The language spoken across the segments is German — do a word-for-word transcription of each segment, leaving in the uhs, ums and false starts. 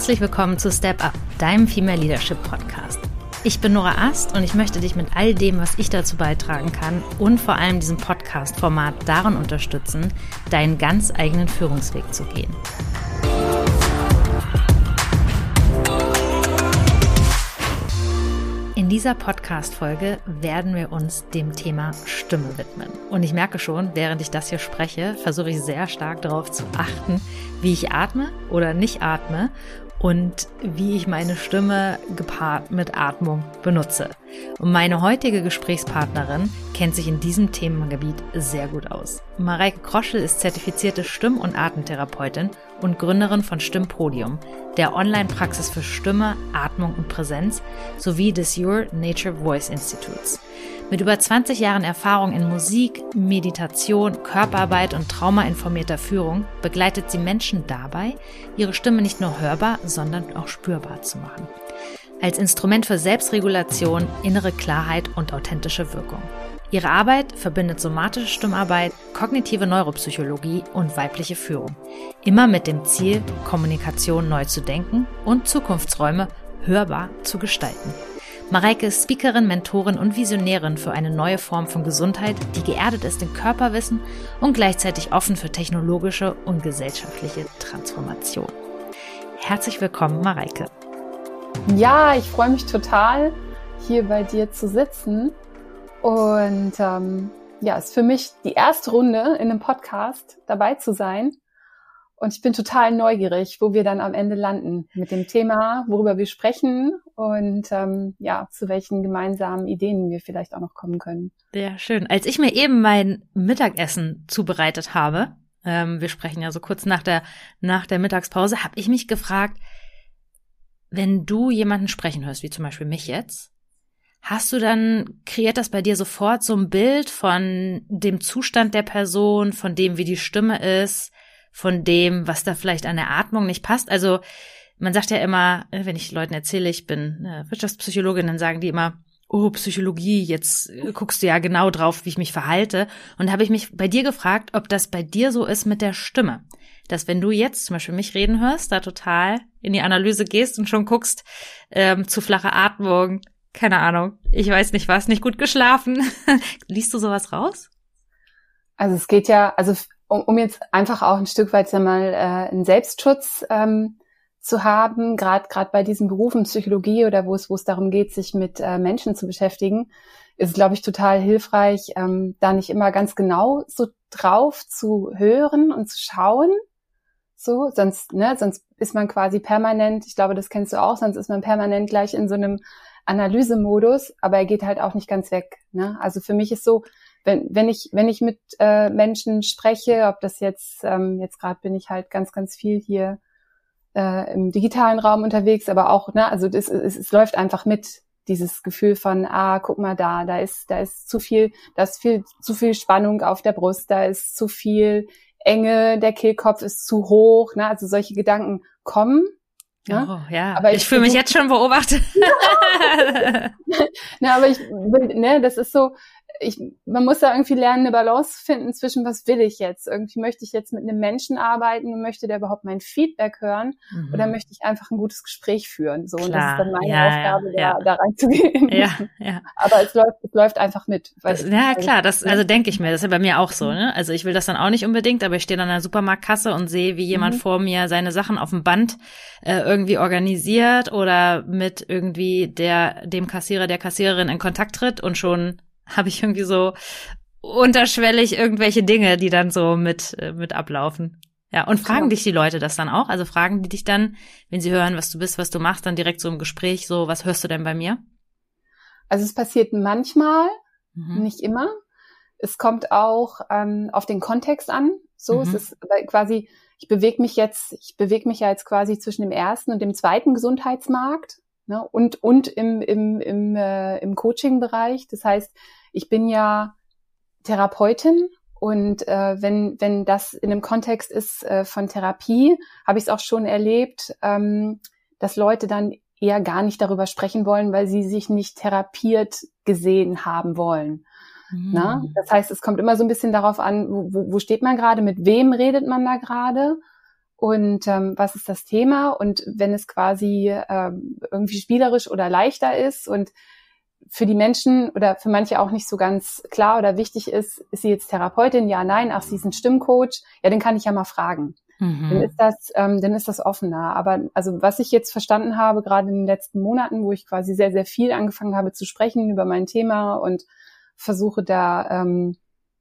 Herzlich willkommen zu Step Up, deinem Female Leadership Podcast. Ich bin Nora Ast und ich möchte dich mit all dem, was ich dazu beitragen kann und vor allem diesem Podcast-Format darin unterstützen, deinen ganz eigenen Führungsweg zu gehen. In dieser Podcast-Folge werden wir uns dem Thema Stimme widmen. Und ich merke schon, während ich das hier spreche, versuche ich sehr stark darauf zu achten, wie ich atme oder nicht atme und wie ich meine Stimme gepaart mit Atmung benutze. Und meine heutige Gesprächspartnerin kennt sich in diesem Themengebiet sehr gut aus. Mareike Kroschel ist zertifizierte Stimm- und Atemtherapeutin und Gründerin von Stimmpodium, der Online-Praxis für Stimme, Atmung und Präsenz sowie des Your Nature Voice Instituts. Mit über zwanzig Jahren Erfahrung in Musik, Meditation, Körperarbeit und traumainformierter Führung begleitet sie Menschen dabei, ihre Stimme nicht nur hörbar, sondern auch spürbar zu machen. Als Instrument für Selbstregulation, innere Klarheit und authentische Wirkung. Ihre Arbeit verbindet somatische Stimmarbeit, kognitive Neuropsychologie und weibliche Führung. Immer mit dem Ziel, Kommunikation neu zu denken und Zukunftsräume hörbar zu gestalten. Mareike ist Speakerin, Mentorin und Visionärin für eine neue Form von Gesundheit, die geerdet ist in Körperwissen und gleichzeitig offen für technologische und gesellschaftliche Transformation. Herzlich willkommen, Mareike. Ja, ich freue mich total, hier bei dir zu sitzen. Und ähm, ja, es ist für mich die erste Runde in einem Podcast dabei zu sein. Und ich bin total neugierig, wo wir dann am Ende landen mit dem Thema, worüber wir sprechen und ähm, ja, zu welchen gemeinsamen Ideen wir vielleicht auch noch kommen können. Sehr schön. Als ich mir eben mein Mittagessen zubereitet habe, ähm, wir sprechen ja so kurz nach der nach der Mittagspause, habe ich mich gefragt, wenn du jemanden sprechen hörst, wie zum Beispiel mich jetzt, hast du dann, kreiert das bei dir sofort so ein Bild von dem Zustand der Person, von dem, wie die Stimme ist, von dem, was da vielleicht an der Atmung nicht passt? Also man sagt ja immer, wenn ich Leuten erzähle, ich bin Wirtschaftspsychologin, dann sagen die immer, oh, Psychologie, jetzt guckst du ja genau drauf, wie ich mich verhalte. Und da habe ich mich bei dir gefragt, ob das bei dir so ist mit der Stimme. Dass wenn du jetzt zum Beispiel mich reden hörst, da total in die Analyse gehst und schon guckst, ähm, zu flache Atmung, keine Ahnung, ich weiß nicht was, nicht gut geschlafen. Liest du sowas raus? Also es geht ja, also um, um jetzt einfach auch ein Stück weit ja mal äh, einen Selbstschutz ähm, zu haben, gerade gerade bei diesen Berufen Psychologie oder wo es wo es darum geht, sich mit äh, Menschen zu beschäftigen, ist es, glaube ich, total hilfreich, ähm, da nicht immer ganz genau so drauf zu hören und zu schauen. So, sonst, ne, sonst ist man quasi permanent, ich glaube, das kennst du auch, sonst ist man permanent gleich in so einem Analysemodus, aber er geht halt auch nicht ganz weg. Ne? Also für mich ist so, wenn wenn ich wenn ich mit äh, Menschen spreche, ob das jetzt ähm, jetzt gerade bin ich halt ganz ganz viel hier äh, im digitalen Raum unterwegs, aber auch ne, also das, es, es läuft einfach mit dieses Gefühl von ah guck mal da, da ist da ist zu viel, da ist viel zu viel Spannung auf der Brust, da ist zu viel Enge, der Kehlkopf ist zu hoch, ne? Also solche Gedanken kommen. Ja, oh, ja. Aber ich, ich fühle mich jetzt schon beobachtet. Na, aber ich will, ne, das ist so, ich, man muss da irgendwie lernen, eine Balance finden zwischen, was will ich jetzt? Irgendwie möchte ich jetzt mit einem Menschen arbeiten und möchte der überhaupt mein Feedback hören mhm. oder möchte ich einfach ein gutes Gespräch führen? So, Klar. und das ist dann meine ja, Aufgabe, ja, da, ja. da reinzugehen. Ja, ja. Aber es läuft, es läuft einfach mit. Weil das, ich, ja, klar, das, also denke ich mir, das ist ja bei mir auch so, ne? Also ich will das dann auch nicht unbedingt, aber ich stehe dann an der Supermarktkasse und sehe, wie jemand mhm. vor mir seine Sachen auf dem Band äh, irgendwie organisiert oder mit irgendwie der, dem Kassierer, der Kassiererin in Kontakt tritt und schon habe ich irgendwie so unterschwellig irgendwelche Dinge, die dann so mit äh, mit ablaufen. Ja, und fragen ja. dich die Leute das dann auch? Also fragen die dich dann, wenn sie hören, was du bist, was du machst, dann direkt so im Gespräch, so, was hörst du denn bei mir? Also es passiert manchmal, mhm. nicht immer. Es kommt auch ähm, auf den Kontext an. So, mhm. es ist quasi, ich bewege mich jetzt, ich bewege mich ja jetzt quasi zwischen dem ersten und dem zweiten Gesundheitsmarkt. Ne, und und im im im äh, im Coaching-Bereich. Das heißt, ich bin ja Therapeutin und äh, wenn wenn das in einem Kontext ist äh, von Therapie, habe ich es auch schon erlebt, ähm, dass Leute dann eher gar nicht darüber sprechen wollen, weil sie sich nicht therapiert gesehen haben wollen. Mhm. Na? Das heißt, es kommt immer so ein bisschen darauf an, wo, wo steht man gerade, mit wem redet man da gerade. und ähm, was ist das Thema und wenn es quasi ähm, irgendwie spielerisch oder leichter ist und für die Menschen oder für manche auch nicht so ganz klar oder wichtig ist, ist sie jetzt Therapeutin? Ja, nein, ach, sie ist ein Stimmcoach. Ja, den kann ich ja mal fragen. Mhm. Dann ist das, ähm, dann ist das offener. Aber also was ich jetzt verstanden habe, gerade in den letzten Monaten, wo ich quasi sehr, sehr viel angefangen habe zu sprechen über mein Thema und versuche da ähm,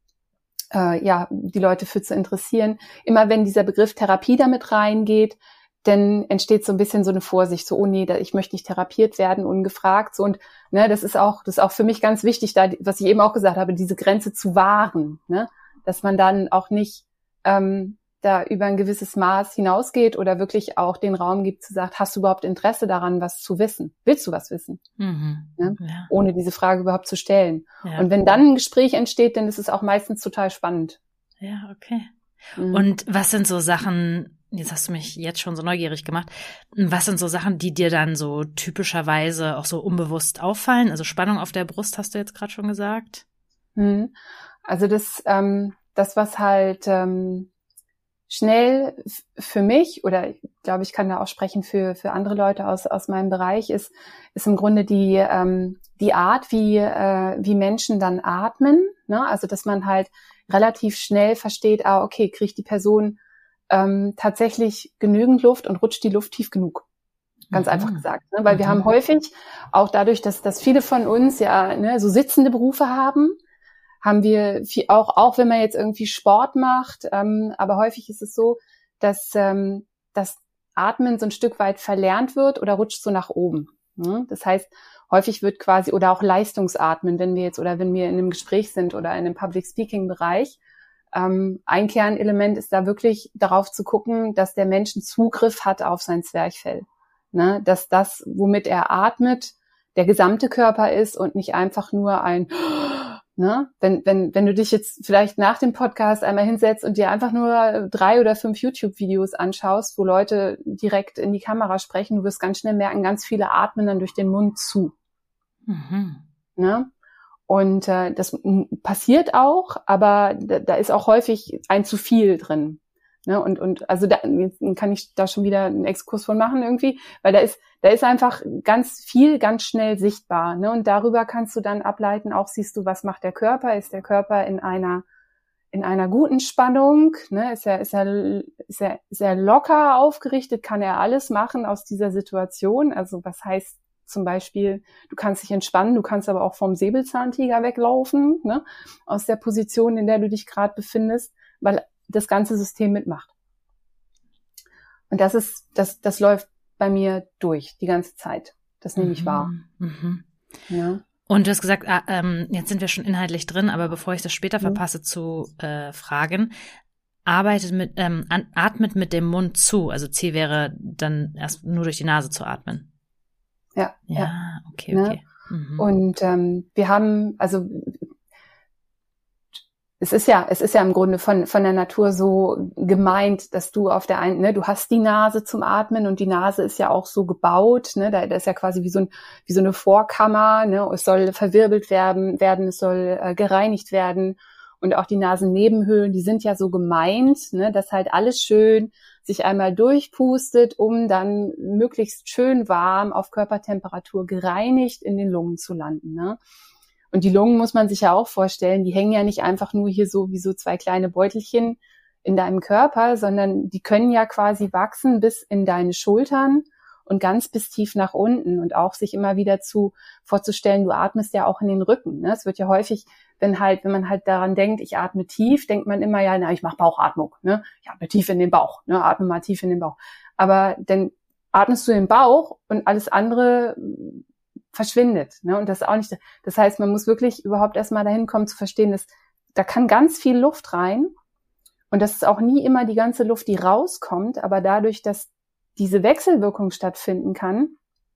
äh, ja die Leute für zu interessieren. Immer wenn dieser Begriff Therapie damit reingeht, dann entsteht so ein bisschen so eine Vorsicht, so, oh nee, da, ich möchte nicht therapiert werden, ungefragt, so, und, ne, das ist auch, das ist auch für mich ganz wichtig, da, was ich eben auch gesagt habe, diese Grenze zu wahren, ne, dass man dann auch nicht, ähm, da über ein gewisses Maß hinausgeht oder wirklich auch den Raum gibt, zu sagen, hast du überhaupt Interesse daran, was zu wissen? Willst du was wissen? Mhm. Ne? Ja. Ohne diese Frage überhaupt zu stellen. Ja. Und wenn dann ein Gespräch entsteht, dann ist es auch meistens total spannend. Ja, okay. Mhm. Und was sind so Sachen, jetzt hast du mich jetzt schon so neugierig gemacht, was sind so Sachen, die dir dann so typischerweise auch so unbewusst auffallen? Also Spannung auf der Brust hast du jetzt gerade schon gesagt. Mhm. Also das, ähm, das, was halt ähm, schnell f- für mich, oder ich glaube, ich kann da auch sprechen für für andere Leute aus aus meinem Bereich, ist ist im Grunde die ähm, die Art, wie äh, wie Menschen dann atmen, ne? Also dass man halt relativ schnell versteht, ah, okay, kriegt die Person ähm, tatsächlich genügend Luft und rutscht die Luft tief genug. Ganz mhm. einfach gesagt, ne? Weil mhm. wir haben häufig, auch dadurch, dass dass viele von uns ja ne, so sitzende Berufe haben, haben wir viel, auch, auch wenn man jetzt irgendwie Sport macht, ähm, aber häufig ist es so, dass ähm, das Atmen so ein Stück weit verlernt wird oder rutscht so nach oben. Ne? Das heißt, häufig wird quasi, oder auch Leistungsatmen, wenn wir jetzt, oder wenn wir in einem Gespräch sind oder in einem Public-Speaking-Bereich, ähm, ein Kernelement ist da wirklich darauf zu gucken, dass der Mensch einen Zugriff hat auf sein Zwerchfell. Ne? Dass das, womit er atmet, der gesamte Körper ist und nicht einfach nur ein Ne? Wenn, wenn, wenn du dich jetzt vielleicht nach dem Podcast einmal hinsetzt und dir einfach nur drei oder fünf YouTube-Videos anschaust, wo Leute direkt in die Kamera sprechen, du wirst ganz schnell merken, ganz viele atmen dann durch den Mund zu. Mhm. Ne? Und äh, das m- passiert auch, aber da, da ist auch häufig ein zu viel drin. Ne? Und, und also da kann ich da schon wieder einen Exkurs von machen irgendwie, weil da ist Da ist einfach ganz viel, ganz schnell sichtbar, ne? Und darüber kannst du dann ableiten, auch siehst du, was macht der Körper? Ist der Körper in einer, in einer guten Spannung, ne? Ist er, ist er, ist er, ist er locker aufgerichtet? Kann er alles machen aus dieser Situation? Also, was heißt zum Beispiel, du kannst dich entspannen, du kannst aber auch vom Säbelzahntiger weglaufen, ne? Aus der Position, in der du dich gerade befindest, weil das ganze System mitmacht. Und das ist, das, das läuft bei mir durch, die ganze Zeit. Das nehme ich wahr. Mhm. Ja. Und du hast gesagt, ah, ähm, jetzt sind wir schon inhaltlich drin, aber bevor ich das später mhm. verpasse zu äh, fragen, arbeitet mit, ähm, an, atmet mit dem Mund zu. Also Ziel wäre dann erst nur durch die Nase zu atmen. Ja. Ja, ja. okay, okay. Ne? Mhm. Und ähm, wir haben, also Es ist ja, es ist ja im Grunde von, von der Natur so gemeint, dass du auf der einen, ne, du hast die Nase zum Atmen und die Nase ist ja auch so gebaut, ne, da, da ist ja quasi wie so ein, wie so eine Vorkammer, ne, es soll verwirbelt werden, werden, es soll äh, gereinigt werden und auch die Nasennebenhöhlen, die sind ja so gemeint, ne, dass halt alles schön sich einmal durchpustet, um dann möglichst schön warm auf Körpertemperatur gereinigt in den Lungen zu landen, ne. Und die Lungen muss man sich ja auch vorstellen, die hängen ja nicht einfach nur hier so wie so zwei kleine Beutelchen in deinem Körper, sondern die können ja quasi wachsen bis in deine Schultern und ganz bis tief nach unten und auch sich immer wieder zu vorzustellen, du atmest ja auch in den Rücken. Ne? Es wird ja häufig, wenn halt, wenn man halt daran denkt, ich atme tief, denkt man immer, ja, na, ich mache Bauchatmung, ne? Ich atme tief in den Bauch, ne? Atme mal tief in den Bauch. Aber dann atmest du in den Bauch und alles andere verschwindet, ne? Und das ist auch nicht, das heißt, man muss wirklich überhaupt erstmal dahin kommen zu verstehen, dass da kann ganz viel Luft rein und das ist auch nie immer die ganze Luft, die rauskommt, aber dadurch, dass diese Wechselwirkung stattfinden kann,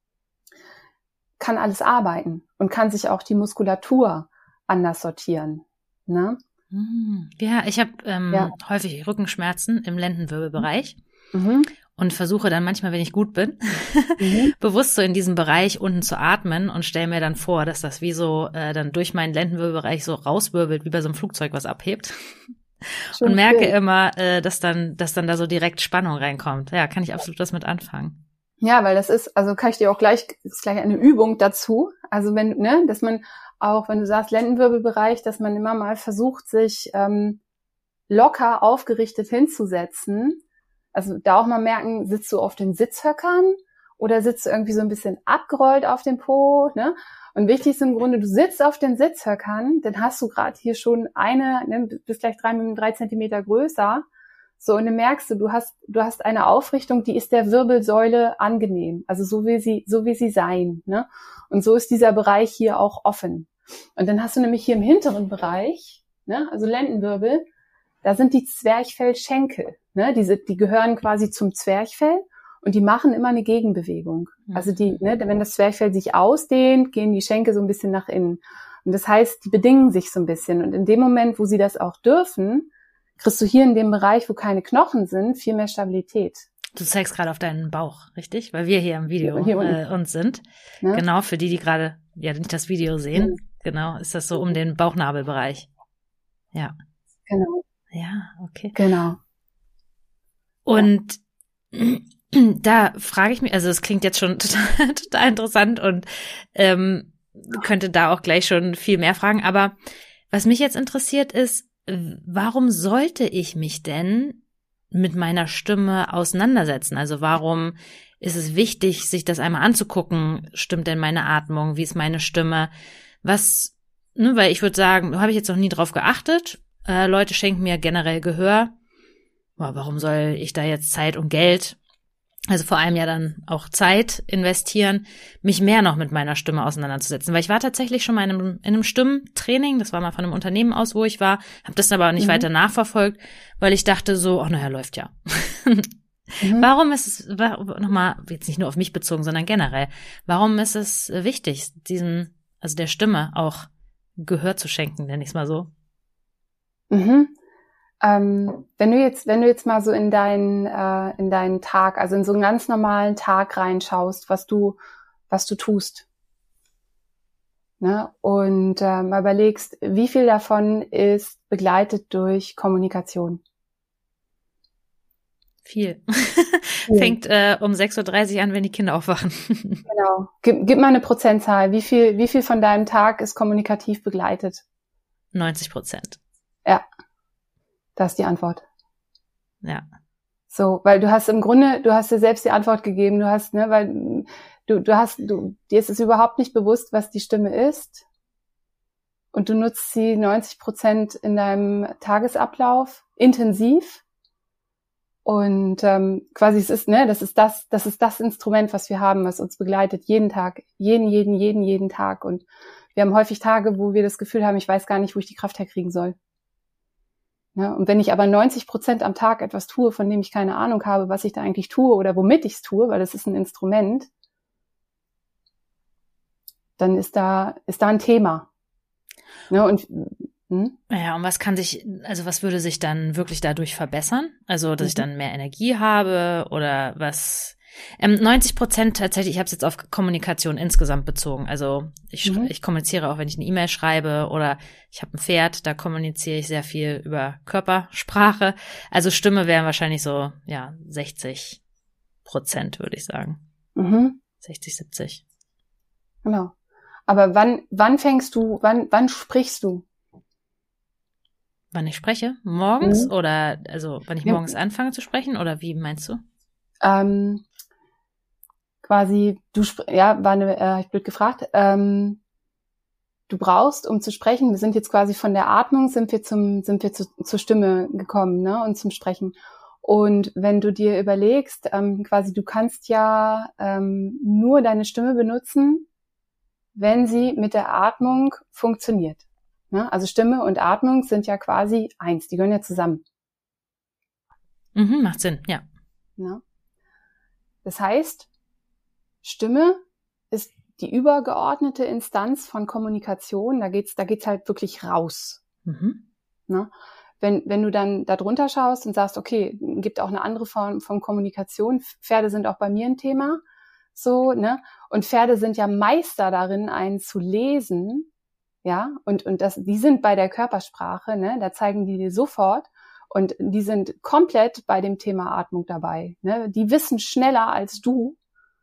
kann alles arbeiten und kann sich auch die Muskulatur anders sortieren, ne? Ja, ich habe ähm, ja. häufig Rückenschmerzen im Lendenwirbelbereich. Mhm. Und versuche dann manchmal, wenn ich gut bin, mhm. bewusst so in diesem Bereich unten zu atmen und stelle mir dann vor, dass das wie so äh, dann durch meinen Lendenwirbelbereich so rauswirbelt, wie bei so einem Flugzeug, was abhebt. Und merke immer, äh, dass dann, dass dann da so direkt Spannung reinkommt. Ja, kann ich absolut was mit anfangen. Ja, weil das ist, also kann ich dir auch gleich, ist gleich eine Übung dazu. Also wenn, ne, dass man auch, wenn du sagst Lendenwirbelbereich, dass man immer mal versucht, sich ähm, locker aufgerichtet hinzusetzen. Also da auch mal merken, sitzt du auf den Sitzhöckern oder sitzt du irgendwie so ein bisschen abgerollt auf dem Po, ne? Und wichtig ist im Grunde, du sitzt auf den Sitzhöckern, dann hast du gerade hier schon eine, ne, bist gleich drei, drei Zentimeter größer. So, und dann merkst du, du hast, du hast eine Aufrichtung, die ist der Wirbelsäule angenehm. Also so will sie, so will sie sein, ne? Und so ist dieser Bereich hier auch offen. Und dann hast du nämlich hier im hinteren Bereich, ne, also Lendenwirbel, da sind die Zwerchfellschenkel, ne? Diese, die gehören quasi zum Zwerchfell. Und die machen immer eine Gegenbewegung. Also die, ne, wenn das Zwerchfell sich ausdehnt, gehen die Schenkel so ein bisschen nach innen. Und das heißt, die bedingen sich so ein bisschen. Und in dem Moment, wo sie das auch dürfen, kriegst du hier in dem Bereich, wo keine Knochen sind, viel mehr Stabilität. Du zeigst gerade auf deinen Bauch, richtig? Weil wir hier im Video hier äh, uns sind. Ja? Genau, für die, die gerade ja nicht das Video sehen. Mhm. Genau, ist das so um den Bauchnabelbereich. Ja. Genau. Ja, okay. Genau. Und ja. Da frage ich mich, also es klingt jetzt schon total, total interessant und ähm, könnte da auch gleich schon viel mehr fragen, aber was mich jetzt interessiert ist, warum sollte ich mich denn mit meiner Stimme auseinandersetzen? Also warum ist es wichtig, sich das einmal anzugucken? Stimmt denn meine Atmung? Wie ist meine Stimme? Was, ne, weil ich würde sagen, habe ich jetzt noch nie drauf geachtet. Äh, Leute schenken mir generell Gehör. Boah, warum soll ich da jetzt Zeit und Geld, also vor allem ja dann auch Zeit investieren, mich mehr noch mit meiner Stimme auseinanderzusetzen. Weil ich war tatsächlich schon mal in einem, in einem Stimmtraining, das war mal von einem Unternehmen aus, wo ich war, habe das aber nicht mhm. weiter nachverfolgt, weil ich dachte so, ach naja, läuft ja. mhm. Warum ist es, nochmal, jetzt nicht nur auf mich bezogen, sondern generell, warum ist es wichtig, diesen, also der Stimme auch Gehör zu schenken, nenne ich es mal so? Mhm. Ähm, wenn du jetzt, wenn du jetzt mal so in deinen, äh, in deinen Tag, also in so einen ganz normalen Tag reinschaust, was du, was du tust, ne? Und äh, mal überlegst, wie viel davon ist begleitet durch Kommunikation? Viel. Fängt äh, um sechs Uhr dreißig an, wenn die Kinder aufwachen. Genau. Gib, gib mal eine Prozentzahl. Wie viel, wie viel von deinem Tag ist kommunikativ begleitet? neunzig Prozent. Ja. Das ist die Antwort. Ja. So, weil du hast im Grunde, du hast dir selbst die Antwort gegeben, du hast, ne, weil du, du hast, du, dir ist es überhaupt nicht bewusst, was die Stimme ist. Und du nutzt sie neunzig Prozent in deinem Tagesablauf intensiv. Und ähm, quasi es ist, ne, das ist das, das ist das Instrument, was wir haben, was uns begleitet, jeden Tag, jeden, jeden, jeden, jeden Tag. Und wir haben häufig Tage, wo wir das Gefühl haben, ich weiß gar nicht, wo ich die Kraft herkriegen soll. Ja, und wenn ich aber neunzig Prozent am Tag etwas tue, von dem ich keine Ahnung habe, was ich da eigentlich tue oder womit ich es tue, weil das ist ein Instrument, dann ist da, ist da ein Thema. Ja, und, hm? Ja, und was kann sich, also was würde sich dann wirklich dadurch verbessern? Also, dass mhm. ich dann mehr Energie habe oder was? Ähm, neunzig Prozent tatsächlich, ich habe es jetzt auf Kommunikation insgesamt bezogen. Also ich, mhm. ich kommuniziere auch, wenn ich eine E-Mail schreibe oder ich habe ein Pferd, da kommuniziere ich sehr viel über Körpersprache. Also Stimme wären wahrscheinlich so, ja, sechzig Prozent, würde ich sagen. Mhm. sechzig, siebzig. Genau. Aber wann, wann fängst du, wann, wann sprichst du? Wann ich spreche? Morgens mhm. oder, also wann ich ja. morgens anfange zu sprechen oder wie meinst du? Ähm, quasi, du, ja, war eine, äh, ich blöd gefragt, ähm, du brauchst, um zu sprechen, wir sind jetzt quasi von der Atmung, sind wir zum, sind wir zu, zur Stimme gekommen, ne, und zum Sprechen. Und wenn du dir überlegst, ähm, quasi, du kannst ja ähm, nur deine Stimme benutzen, wenn sie mit der Atmung funktioniert. Ne? Also Stimme und Atmung sind ja quasi eins, die gehören ja zusammen. Mhm, macht Sinn, ja. Ne? Das heißt, Stimme ist die übergeordnete Instanz von Kommunikation. Da geht's, da geht's halt wirklich raus. Mhm. Ne? Wenn, wenn du dann da drunter schaust und sagst, okay, gibt auch eine andere Form von Kommunikation. Pferde sind auch bei mir ein Thema. So, ne? Und Pferde sind ja Meister darin, einen zu lesen, Ja, und, und das, die sind bei der Körpersprache, ne, da zeigen die dir sofort, und die sind komplett bei dem Thema Atmung dabei, ne, die wissen schneller als du,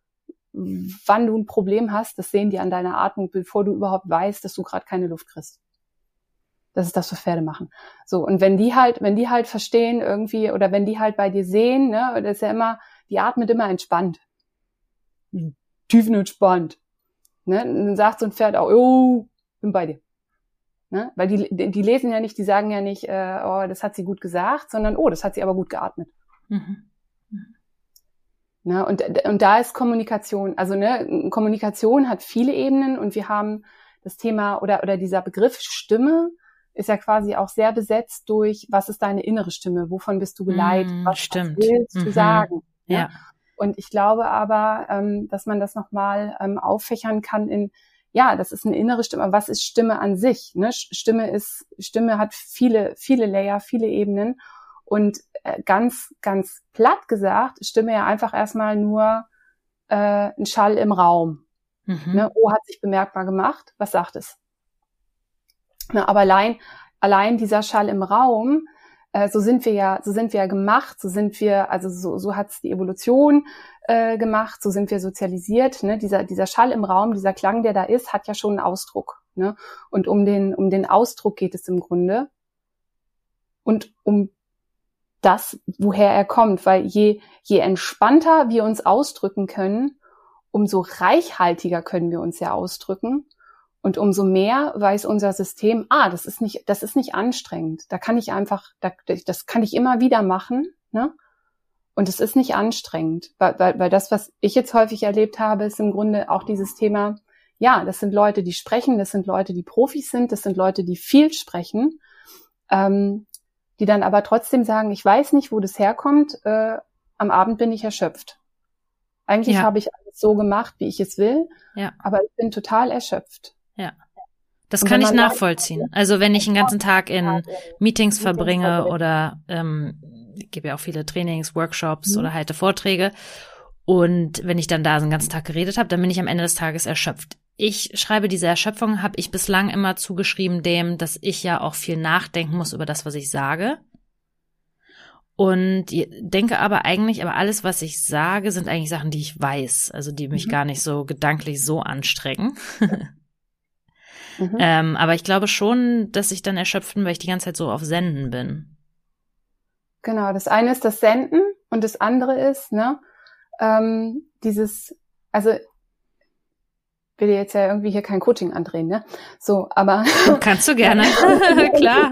wann du ein Problem hast, das sehen die an deiner Atmung, bevor du überhaupt weißt, dass du gerade keine Luft kriegst. Das ist das, was Pferde machen. So, und wenn die halt, wenn die halt verstehen irgendwie, oder wenn die halt bei dir sehen, ne, das ist ja immer, die atmet immer entspannt. Tiefenentspannt. Ne, dann sagt so ein Pferd auch, oh, bin bei dir. Ne? Weil die, die lesen ja nicht, die sagen ja nicht, äh, oh, das hat sie gut gesagt, sondern, oh, das hat sie aber gut geatmet. Mhm. Mhm. Ne? Und, und da ist Kommunikation, also ne, Kommunikation hat viele Ebenen, und wir haben das Thema, oder, oder dieser Begriff Stimme ist ja quasi auch sehr besetzt durch, was ist deine innere Stimme, wovon bist du geleitet, Mm, was, stimmt. was willst du mhm. sagen. Ja. Ja. Und ich glaube aber, ähm, dass man das nochmal ähm, auffächern kann in, ja, das ist eine innere Stimme. Aber was ist Stimme an sich? Ne? Stimme ist, Stimme hat viele, viele Layer, viele Ebenen. Und äh, ganz, ganz platt gesagt, Stimme ja einfach erstmal nur äh, ein Schall im Raum. Mhm. Ne? O hat sich bemerkbar gemacht. Was sagt es? Ne, aber allein, allein dieser Schall im Raum, äh, so sind wir ja, so sind wir ja gemacht, so sind wir, also so, so hat's die Evolution äh, gemacht, so sind wir sozialisiert. Ne? Dieser, dieser Schall im Raum, dieser Klang, der da ist, hat ja schon einen Ausdruck. Ne? Und um den, um den Ausdruck geht es im Grunde. Und um das, woher er kommt, weil je, je entspannter wir uns ausdrücken können, umso reichhaltiger können wir uns ja ausdrücken. Und umso mehr weiß unser System, ah, das ist nicht, das ist nicht anstrengend. Da kann ich einfach, da, das kann ich immer wieder machen, ne? Und es ist nicht anstrengend, weil, weil, weil das, was ich jetzt häufig erlebt habe, ist im Grunde auch dieses Thema, ja, das sind Leute, die sprechen, das sind Leute, die Profis sind, das sind Leute, die viel sprechen, ähm, die dann aber trotzdem sagen, ich weiß nicht, wo das herkommt, äh, am Abend bin ich erschöpft. Eigentlich ja. habe ich alles so gemacht, wie ich es will, ja. aber ich bin total erschöpft. Ja, das kann ich nachvollziehen. Also wenn ich den ganzen Tag in Meetings verbringe oder ähm, ich gebe ja auch viele Trainings, Workshops mhm. oder halte Vorträge, und wenn ich dann da so den ganzen Tag geredet habe, dann bin ich am Ende des Tages erschöpft. Ich schreibe, diese Erschöpfung habe ich bislang immer zugeschrieben dem, dass ich ja auch viel nachdenken muss über das, was ich sage. Und denke aber eigentlich, aber alles, was ich sage, sind eigentlich Sachen, die ich weiß, also die mich mhm. gar nicht so gedanklich so anstrengen. Mhm. Ähm, aber ich glaube schon, dass ich dann erschöpft bin, weil ich die ganze Zeit so auf Senden bin. Genau, das eine ist das Senden und das andere ist, ne, ähm, dieses, also ich will dir jetzt ja irgendwie hier kein Coaching andrehen, ne? So, aber kannst du gerne, klar.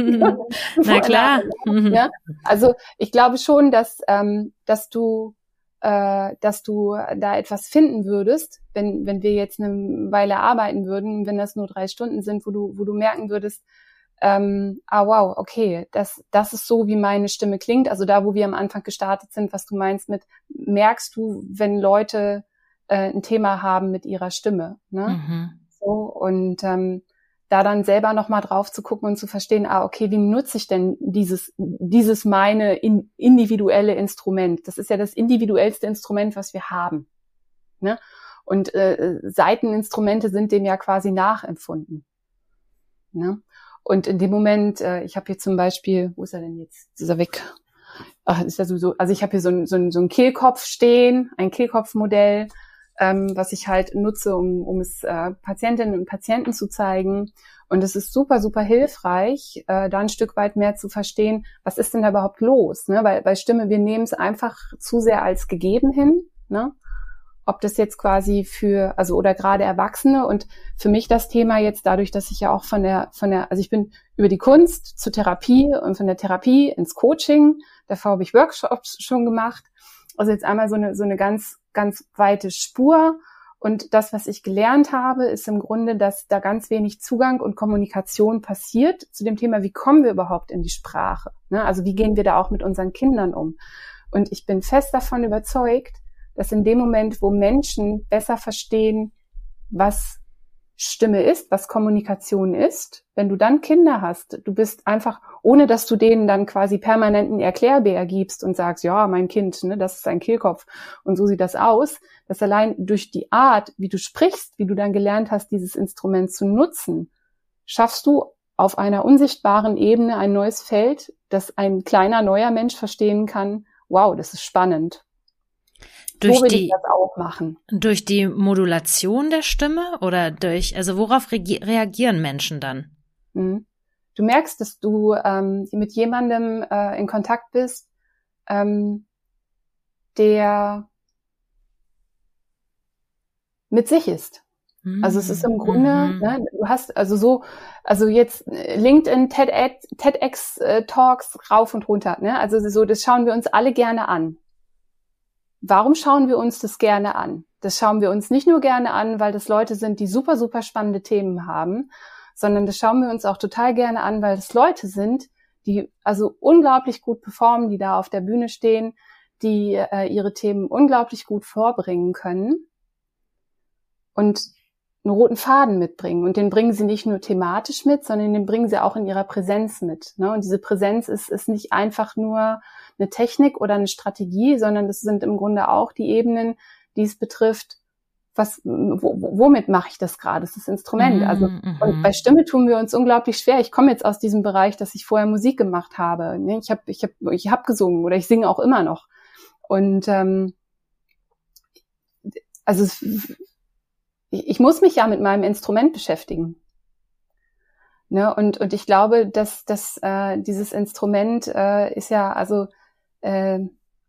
Na klar. Ja? Also ich glaube schon, dass ähm, dass du äh, dass du da etwas finden würdest, wenn wenn wir jetzt eine Weile arbeiten würden, wenn das nur drei Stunden sind, wo du wo du merken würdest, ähm, ah wow, okay, das das ist so, wie meine Stimme klingt. Also da, wo wir am Anfang gestartet sind, was du meinst mit, merkst du, wenn Leute äh, ein Thema haben mit ihrer Stimme, ne? Mhm. So, und ähm, da dann selber nochmal drauf zu gucken und zu verstehen, ah, okay, wie nutze ich denn dieses, dieses meine in, individuelle Instrument? Das ist ja das individuellste Instrument, was wir haben, ne? Und äh, Saiteninstrumente sind dem ja quasi nachempfunden, ne? Und in dem Moment, äh, ich habe hier zum Beispiel, wo ist er denn jetzt? Ist er weg? Ach, ist ja sowieso, also ich habe hier so ein, so ein, so ein Kehlkopf stehen, ein Kehlkopfmodell, ähm, was ich halt nutze, um, um es äh, Patientinnen und Patienten zu zeigen. Und es ist super, super hilfreich, äh, da ein Stück weit mehr zu verstehen, was ist denn da überhaupt los? Ne? Weil bei Stimme, wir nehmen es einfach zu sehr als gegeben hin, ne? Ob das jetzt quasi für, also oder gerade Erwachsene, und für mich das Thema jetzt dadurch, dass ich ja auch von der, von der, also ich bin über die Kunst zur Therapie und von der Therapie ins Coaching, davor habe ich Workshops schon gemacht, also jetzt einmal so eine, so eine ganz, ganz weite Spur, und das, was ich gelernt habe, ist im Grunde, dass da ganz wenig Zugang und Kommunikation passiert zu dem Thema, wie kommen wir überhaupt in die Sprache, ne? Also wie gehen wir da auch mit unseren Kindern um? Und ich bin fest davon überzeugt, dass in dem Moment, wo Menschen besser verstehen, was Stimme ist, was Kommunikation ist, wenn du dann Kinder hast, du bist einfach, ohne dass du denen dann quasi permanenten Erklärbär gibst und sagst, ja, mein Kind, ne, das ist ein Kehlkopf und so sieht das aus, dass allein durch die Art, wie du sprichst, wie du dann gelernt hast, dieses Instrument zu nutzen, schaffst du auf einer unsichtbaren Ebene ein neues Feld, das ein kleiner, neuer Mensch verstehen kann. Wow, das ist spannend. Durch so will die, ich das auch machen. Durch die Modulation der Stimme oder durch, also worauf re- reagieren Menschen dann? Mhm. Du merkst, dass du ähm, mit jemandem äh, in Kontakt bist, ähm, der mit sich ist. Also es ist im Grunde, mhm. ne, du hast also so, also jetzt LinkedIn, TEDx, TEDx äh, Talks rauf und runter, ne? Also so, das schauen wir uns alle gerne an. Warum schauen wir uns das gerne an? Das schauen wir uns nicht nur gerne an, weil das Leute sind, die super, super spannende Themen haben, sondern das schauen wir uns auch total gerne an, weil es Leute sind, die also unglaublich gut performen, die da auf der Bühne stehen, die äh, ihre Themen unglaublich gut vorbringen können und einen roten Faden mitbringen. Und den bringen sie nicht nur thematisch mit, sondern den bringen sie auch in ihrer Präsenz mit. Ne? Und diese Präsenz ist, ist nicht einfach nur eine Technik oder eine Strategie, sondern das sind im Grunde auch die Ebenen, die es betrifft, was, wo, womit mache ich das gerade? Das ist das Instrument. Mhm, also mhm. Und bei Stimme tun wir uns unglaublich schwer. Ich komme jetzt aus diesem Bereich, dass ich vorher Musik gemacht habe. Ne? Ich habe ich hab, ich hab gesungen oder ich singe auch immer noch. Und ähm, also es, ich muss mich ja mit meinem Instrument beschäftigen. Ne? Und, und ich glaube, dass, dass äh, dieses Instrument äh, ist ja, also äh,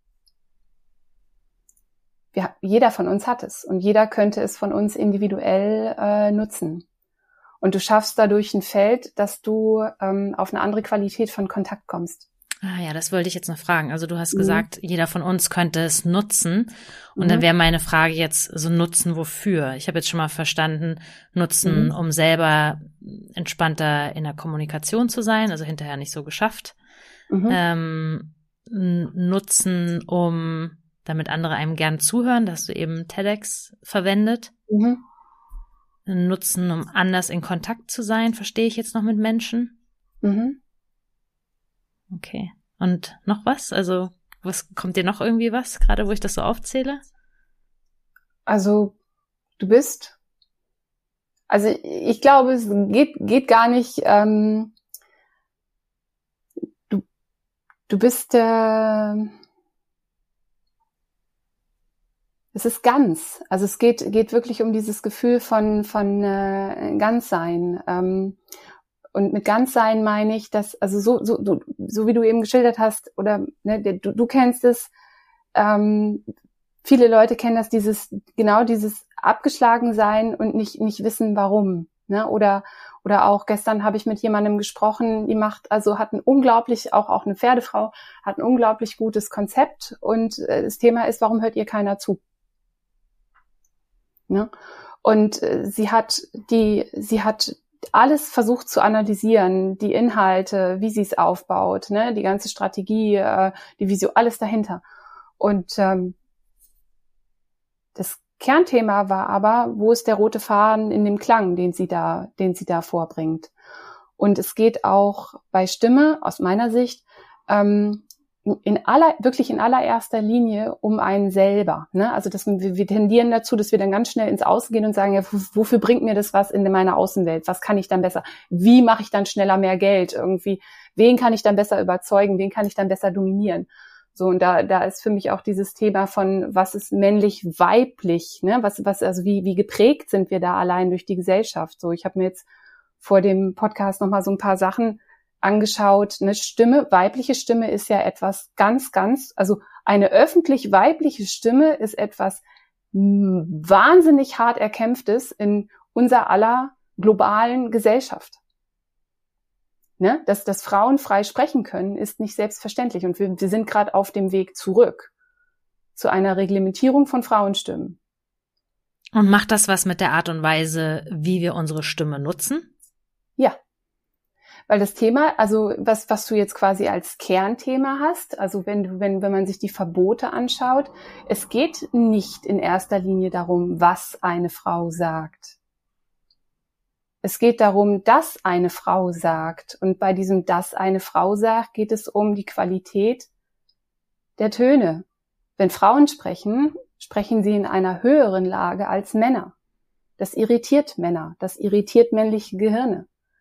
ja, jeder von uns hat es und jeder könnte es von uns individuell äh, nutzen. Und du schaffst dadurch ein Feld, dass du ähm, auf eine andere Qualität von Kontakt kommst. Ah ja, das wollte ich jetzt noch fragen. Also du hast Mhm. gesagt, jeder von uns könnte es nutzen. Und Mhm. dann wäre meine Frage jetzt so, nutzen wofür? Ich habe jetzt schon mal verstanden, nutzen, Mhm. um selber entspannter in der Kommunikation zu sein, also hinterher nicht so geschafft. Mhm. Ähm, n- nutzen, um, damit andere einem gern zuhören, da hast du eben TEDx verwendet. Mhm. Nutzen, um anders in Kontakt zu sein, verstehe ich jetzt noch mit Menschen? Mhm. Okay. Und noch was? Also, was kommt dir noch irgendwie was, gerade wo ich das so aufzähle? Also du bist, also ich glaube, es geht geht gar nicht. Ähm, du du bist, äh, es ist ganz. Also es geht geht wirklich um dieses Gefühl von von äh, Ganzsein. Ähm, Und mit Ganzsein meine ich, dass, also so, so, so, so wie du eben geschildert hast, oder ne, du, du kennst es, ähm, viele Leute kennen das, dieses, genau dieses Abgeschlagensein und nicht, nicht wissen, warum. Ne? Oder, oder auch gestern habe ich mit jemandem gesprochen, die macht, also hat ein unglaublich, auch, auch eine Pferdefrau, hat ein unglaublich gutes Konzept und äh, das Thema ist, warum hört ihr keiner zu? Ne? Und äh, sie hat die, sie hat alles versucht zu analysieren, die Inhalte, wie sie es aufbaut, ne, die ganze Strategie, äh, die Vision, alles dahinter. Und ähm, das Kernthema war aber, wo ist der rote Faden in dem Klang, den sie da, den sie da vorbringt. Und es geht auch bei Stimme, aus meiner Sicht, ähm, in aller, wirklich in allererster Linie um einen selber. Ne? Also dass wir, wir tendieren dazu, dass wir dann ganz schnell ins Außen gehen und sagen, ja, wofür bringt mir das was in meiner Außenwelt? Was kann ich dann besser? Wie mache ich dann schneller mehr Geld? Irgendwie, wen kann ich dann besser überzeugen? Wen kann ich dann besser dominieren? So, und da, da ist für mich auch dieses Thema von, was ist männlich, weiblich, ne? Was, was, also wie, wie geprägt sind wir da allein durch die Gesellschaft? So, ich habe mir jetzt vor dem Podcast nochmal so ein paar Sachen angeschaut. Eine Stimme, weibliche Stimme ist ja etwas ganz, ganz, also eine öffentlich weibliche Stimme ist etwas wahnsinnig hart Erkämpftes in unser aller globalen Gesellschaft. Ne? Dass, dass Frauen frei sprechen können, ist nicht selbstverständlich. Und wir, wir sind gerade auf dem Weg zurück zu einer Reglementierung von Frauenstimmen. Und macht das was mit der Art und Weise, wie wir unsere Stimme nutzen? Ja. Weil das Thema, also was, was du jetzt quasi als Kernthema hast, also wenn du, wenn, wenn man sich die Verbote anschaut, es geht nicht in erster Linie darum, was eine Frau sagt. Es geht darum, dass eine Frau sagt. Und bei diesem, dass eine Frau sagt, geht es um die Qualität der Töne. Wenn Frauen sprechen, sprechen sie in einer höheren Lage als Männer. Das irritiert Männer, das irritiert männliche Gehirne.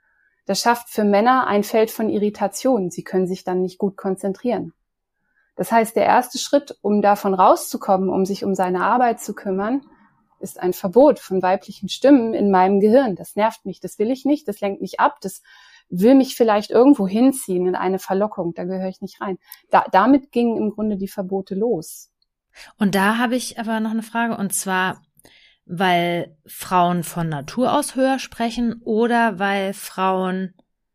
das schafft für Männer ein Feld von Irritation. Sie können sich dann nicht gut konzentrieren. Das heißt, der erste Schritt, um davon rauszukommen, um sich um seine Arbeit zu kümmern, ist ein Verbot von weiblichen Stimmen in meinem Gehirn. Das nervt mich, das will ich nicht, das lenkt mich ab, das will mich vielleicht irgendwo hinziehen in eine Verlockung, da gehöre ich nicht rein. Da, damit gingen im Grunde die Verbote los. Und da habe ich aber noch eine Frage, und zwar, weil Frauen von Natur aus höher sprechen oder weil Frauen,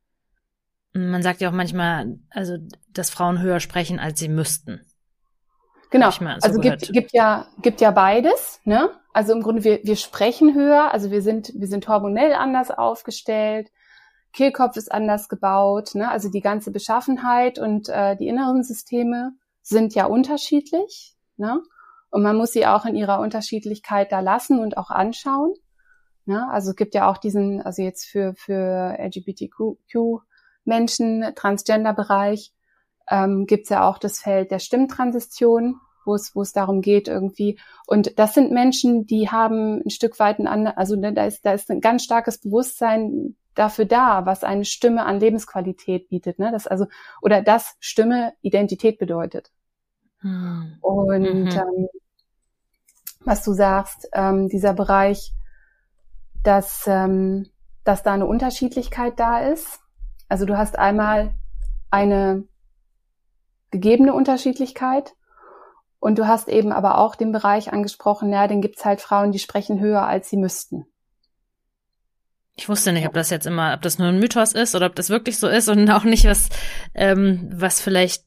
man sagt ja auch manchmal, also dass Frauen höher sprechen, als sie müssten. Genau, so also gibt, gibt ja gibt ja beides, ne? Also im Grunde wir wir sprechen höher, also wir sind wir sind hormonell anders aufgestellt, Kehlkopf ist anders gebaut, ne? Also die ganze Beschaffenheit und äh, die inneren Systeme sind ja unterschiedlich, ne? Und man muss sie auch in ihrer Unterschiedlichkeit da lassen und auch anschauen, ne? Also es gibt ja auch diesen, also jetzt für für L G B T Q Menschen, Transgender-Bereich, ähm, gibt's ja auch das Feld der Stimmtransition, wo es wo es darum geht irgendwie. Und das sind Menschen, die haben ein Stück weit ein anderes, also da ist da ist ein ganz starkes Bewusstsein dafür da, was eine Stimme an Lebensqualität bietet, ne? Das also oder dass Stimme Identität bedeutet. Hm. Und mhm. ähm, was du sagst, ähm, dieser Bereich, dass ähm, dass da eine Unterschiedlichkeit da ist. Also du hast einmal eine gegebene Unterschiedlichkeit und du hast eben aber auch den Bereich angesprochen, ja, dann gibt's halt Frauen, die sprechen höher, als sie müssten. Ich wusste nicht, ob das jetzt immer, ob das nur ein Mythos ist oder ob das wirklich so ist und auch nicht was, ähm, was vielleicht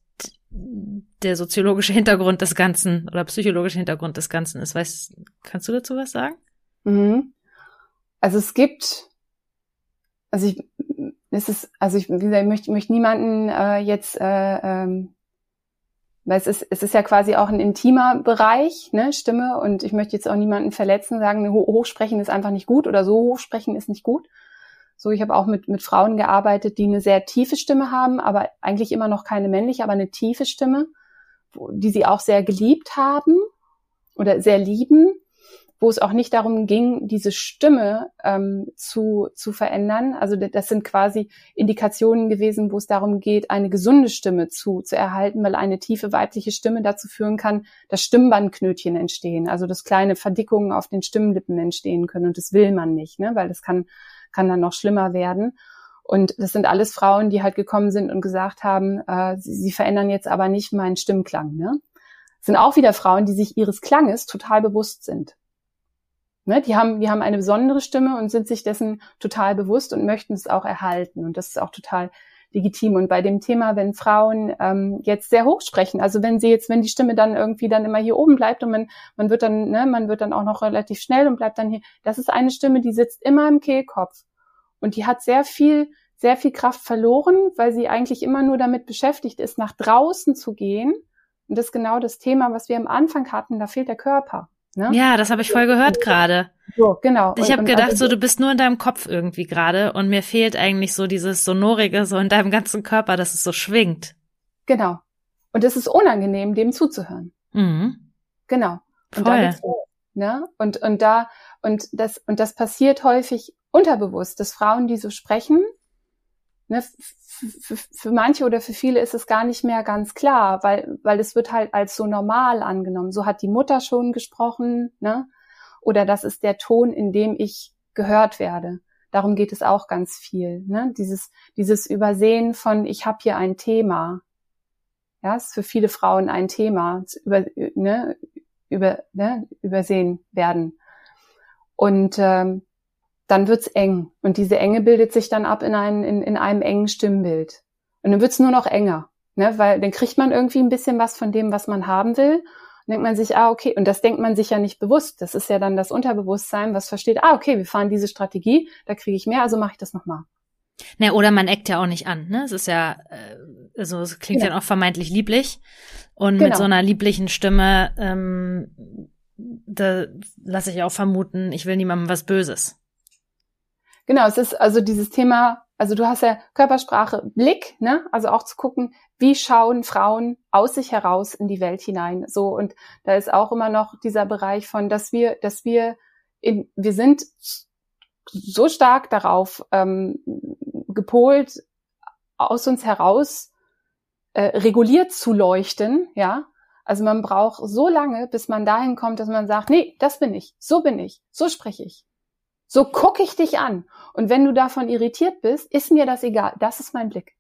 der soziologische Hintergrund des Ganzen oder psychologische Hintergrund des Ganzen ist. Weißt, kannst du dazu was sagen? Mhm. Also es gibt, also ich, es ist, also ich, wie gesagt, ich möchte, möchte niemanden äh, jetzt, äh, ähm, weil es ist, es ist ja quasi auch ein intimer Bereich, ne, Stimme, und ich möchte jetzt auch niemanden verletzen, sagen, Hochsprechen ist einfach nicht gut oder so Hochsprechen ist nicht gut. So, ich habe auch mit mit Frauen gearbeitet, die eine sehr tiefe Stimme haben, aber eigentlich immer noch keine männliche, aber eine tiefe Stimme, wo, die sie auch sehr geliebt haben oder sehr lieben, wo es auch nicht darum ging, diese Stimme ähm, zu zu verändern. Also das sind quasi Indikationen gewesen, wo es darum geht, eine gesunde Stimme zu zu erhalten, weil eine tiefe weibliche Stimme dazu führen kann, dass Stimmbandknötchen entstehen, also dass kleine Verdickungen auf den Stimmlippen entstehen können. Und das will man nicht, ne, weil das kann kann dann noch schlimmer werden. Und das sind alles Frauen, die halt gekommen sind und gesagt haben, äh, sie, sie verändern jetzt aber nicht meinen Stimmklang. Ne? Das sind auch wieder Frauen, die sich ihres Klanges total bewusst sind. Ne, die haben, die haben eine besondere Stimme und sind sich dessen total bewusst und möchten es auch erhalten. Und das ist auch total legitim. Und bei dem Thema, wenn Frauen ähm, jetzt sehr hoch sprechen, also wenn sie jetzt, wenn die Stimme dann irgendwie dann immer hier oben bleibt und man, man wird dann, ne, man wird dann auch noch relativ schnell und bleibt dann hier, das ist eine Stimme, die sitzt immer im Kehlkopf. Und die hat sehr viel, sehr viel Kraft verloren, weil sie eigentlich immer nur damit beschäftigt ist, nach draußen zu gehen. Und das ist genau das Thema, was wir am Anfang hatten, da fehlt der Körper. Ne? Ja, das habe ich voll gehört gerade. So, genau. Ich habe gedacht, also, so du bist nur in deinem Kopf irgendwie gerade und mir fehlt eigentlich so dieses Sonorige so in deinem ganzen Körper, dass es so schwingt. Genau. Und es ist unangenehm, dem zuzuhören. Mhm. Genau. Und voll. Da ne? Und und da und das und das passiert häufig unterbewusst, dass Frauen, die so sprechen, ne, für, für manche oder für viele ist es gar nicht mehr ganz klar, weil weil es wird halt als so normal angenommen. So hat die Mutter schon gesprochen, ne? Oder das ist der Ton, in dem ich gehört werde. Darum geht es auch ganz viel, ne? Dieses dieses Übersehen von ich habe hier ein Thema. Ja, ist für viele Frauen ein Thema, über ne, über ne, übersehen werden. Und ähm, dann wird's eng. Und diese Enge bildet sich dann ab in, ein, in, in einem engen Stimmbild. Und dann wird's nur noch enger, ne? Weil dann kriegt man irgendwie ein bisschen was von dem, was man haben will. Und denkt man sich, ah, okay, und das denkt man sich ja nicht bewusst. Das ist ja dann das Unterbewusstsein, was versteht, ah, okay, wir fahren diese Strategie, da kriege ich mehr, also mache ich das nochmal. Na, oder man eckt ja auch nicht an, ne? Es ist ja, äh, also es klingt ja. dann auch vermeintlich lieblich. Und genau. mit so einer lieblichen Stimme, ähm, da lasse ich auch vermuten, ich will niemandem was Böses. Genau, es ist also dieses Thema, also du hast ja Körpersprache, Blick, ne? Also auch zu gucken, wie schauen Frauen aus sich heraus in die Welt hinein. So, und da ist auch immer noch dieser Bereich von, dass wir, dass wir in, wir sind so stark darauf ähm, gepolt, aus uns heraus äh, reguliert zu leuchten, ja. Also man braucht so lange, bis man dahin kommt, dass man sagt, nee, das bin ich, so bin ich, so spreche ich, so gucke ich dich an. Und wenn du davon irritiert bist, ist mir das egal, das ist mein Blick.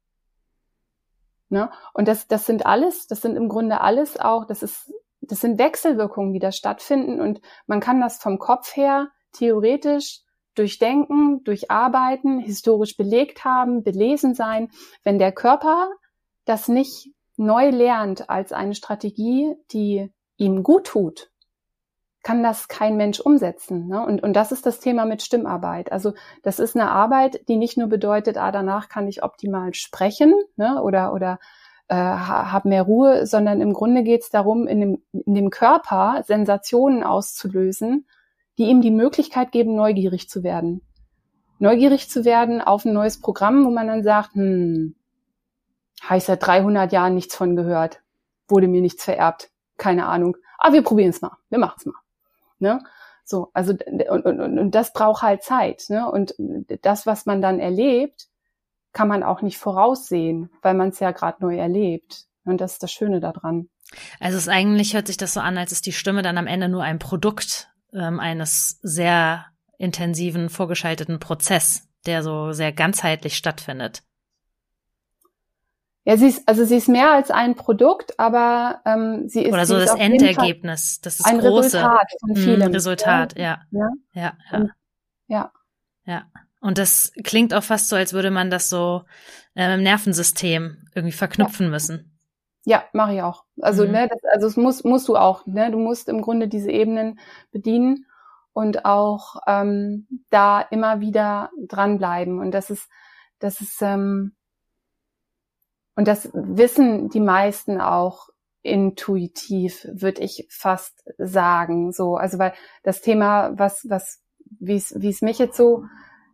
Ne? Und das, das sind alles, das sind im Grunde alles auch, das ist, das sind Wechselwirkungen, die da stattfinden. Und man kann das vom Kopf her theoretisch durchdenken, durcharbeiten, historisch belegt haben, belesen sein. Wenn der Körper das nicht neu lernt als eine Strategie, die ihm gut tut, kann das kein Mensch umsetzen. Ne? Und, und das ist das Thema mit Stimmarbeit. Also das ist eine Arbeit, die nicht nur bedeutet, ah, danach kann ich optimal sprechen, ne? oder oder äh, habe mehr Ruhe, sondern im Grunde geht es darum, in dem, in dem Körper Sensationen auszulösen, die ihm die Möglichkeit geben, neugierig zu werden. Neugierig zu werden auf ein neues Programm, wo man dann sagt, hm, habe ich seit dreihundert Jahren nichts von gehört, wurde mir nichts vererbt, keine Ahnung. Aber wir probieren es mal, wir machen es mal. Ne? So, also und, und, und das braucht halt Zeit. Ne? Und das, was man dann erlebt, kann man auch nicht voraussehen, weil man es ja gerade neu erlebt. Und das ist das Schöne daran. Also es eigentlich hört sich das so an, als ist die Stimme dann am Ende nur ein Produkt ähm, eines sehr intensiven, vorgeschalteten Prozess, der so sehr ganzheitlich stattfindet. Ja, sie ist, also sie ist mehr als ein Produkt, aber ähm, sie ist oder so ist das Endergebnis, das ist ein große Resultat von vielem. Resultat, ja, ja, ja, ja. Und, ja. ja. Und das klingt auch fast so, als würde man das so äh, im Nervensystem irgendwie verknüpfen ja. müssen. Ja, mache ich auch. Also mhm. ne, das, also es muss musst du auch. Ne, du musst im Grunde diese Ebenen bedienen und auch ähm, da immer wieder dranbleiben. Und das ist, das ist ähm, Und das wissen die meisten auch intuitiv, würde ich fast sagen. So, also weil das Thema, was, was, wie es, wie es mich jetzt so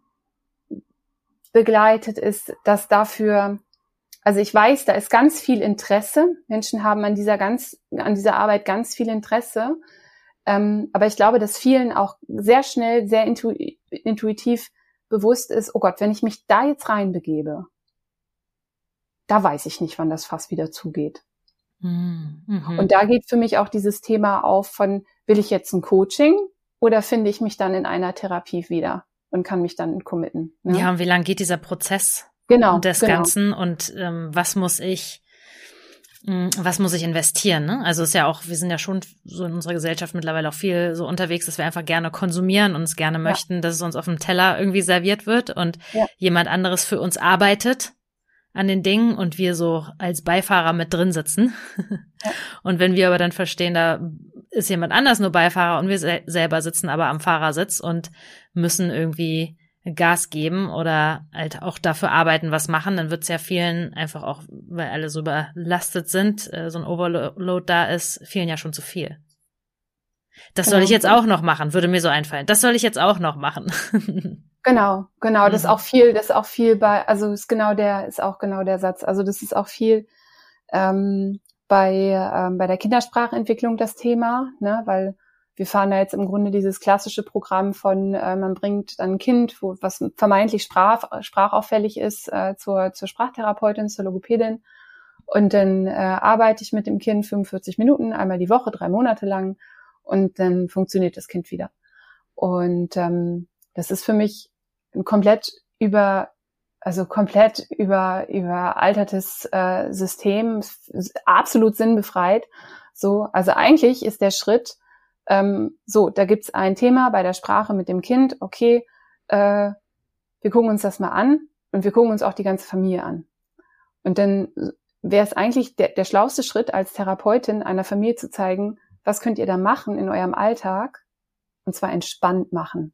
begleitet, ist, dass dafür, also ich weiß, da ist ganz viel Interesse. Menschen haben an dieser ganz, an dieser Arbeit ganz viel Interesse. Ähm, aber ich glaube, dass vielen auch sehr schnell, sehr intu- intuitiv bewusst ist, oh Gott, wenn ich mich da jetzt reinbegebe, da weiß ich nicht, wann das Fass wieder zugeht. Mhm. Und da geht für mich auch dieses Thema auf von, will ich jetzt ein Coaching oder finde ich mich dann in einer Therapie wieder und kann mich dann committen? Ne? Ja, und wie lange geht dieser Prozess genau, des genau. Ganzen und ähm, was muss ich, mh, was muss ich investieren? Ne? Also ist ja auch, wir sind ja schon so in unserer Gesellschaft mittlerweile auch viel so unterwegs, dass wir einfach gerne konsumieren und es gerne möchten, ja. dass es uns auf dem Teller irgendwie serviert wird und ja. jemand anderes für uns arbeitet an den Dingen und wir so als Beifahrer mit drin sitzen. Ja. Und wenn wir aber dann verstehen, da ist jemand anders nur Beifahrer und wir se- selber sitzen aber am Fahrersitz und müssen irgendwie Gas geben oder halt auch dafür arbeiten, was machen, dann wird es ja vielen einfach auch, weil alle so überlastet sind, äh, so ein Overload da ist, vielen ja schon zu viel. Das genau. soll ich jetzt auch noch machen, würde mir so einfallen. Das soll ich jetzt auch noch machen. Genau, genau, das ist auch viel, das ist auch viel bei, also ist genau der, ist auch genau der Satz. Also das ist auch viel ähm, bei ähm, bei der Kindersprachentwicklung das Thema, ne, weil wir fahren da jetzt im Grunde dieses klassische Programm von, äh, man bringt dann ein Kind, wo was vermeintlich sprach, sprachauffällig ist, äh, zur zur Sprachtherapeutin, zur Logopädin, und dann äh, arbeite ich mit dem Kind fünfundvierzig Minuten einmal die Woche, drei Monate lang, und dann funktioniert das Kind wieder. Und ähm, das ist für mich ein komplett über, also komplett über überaltertes äh, System, absolut sinnbefreit. So, also eigentlich ist der Schritt, ähm, so, da gibt's ein Thema bei der Sprache mit dem Kind. Okay, äh, wir gucken uns das mal an und wir gucken uns auch die ganze Familie an. Und dann wäre es eigentlich der, der schlauste Schritt als Therapeutin einer Familie zu zeigen, was könnt ihr da machen in eurem Alltag, und zwar entspannt machen.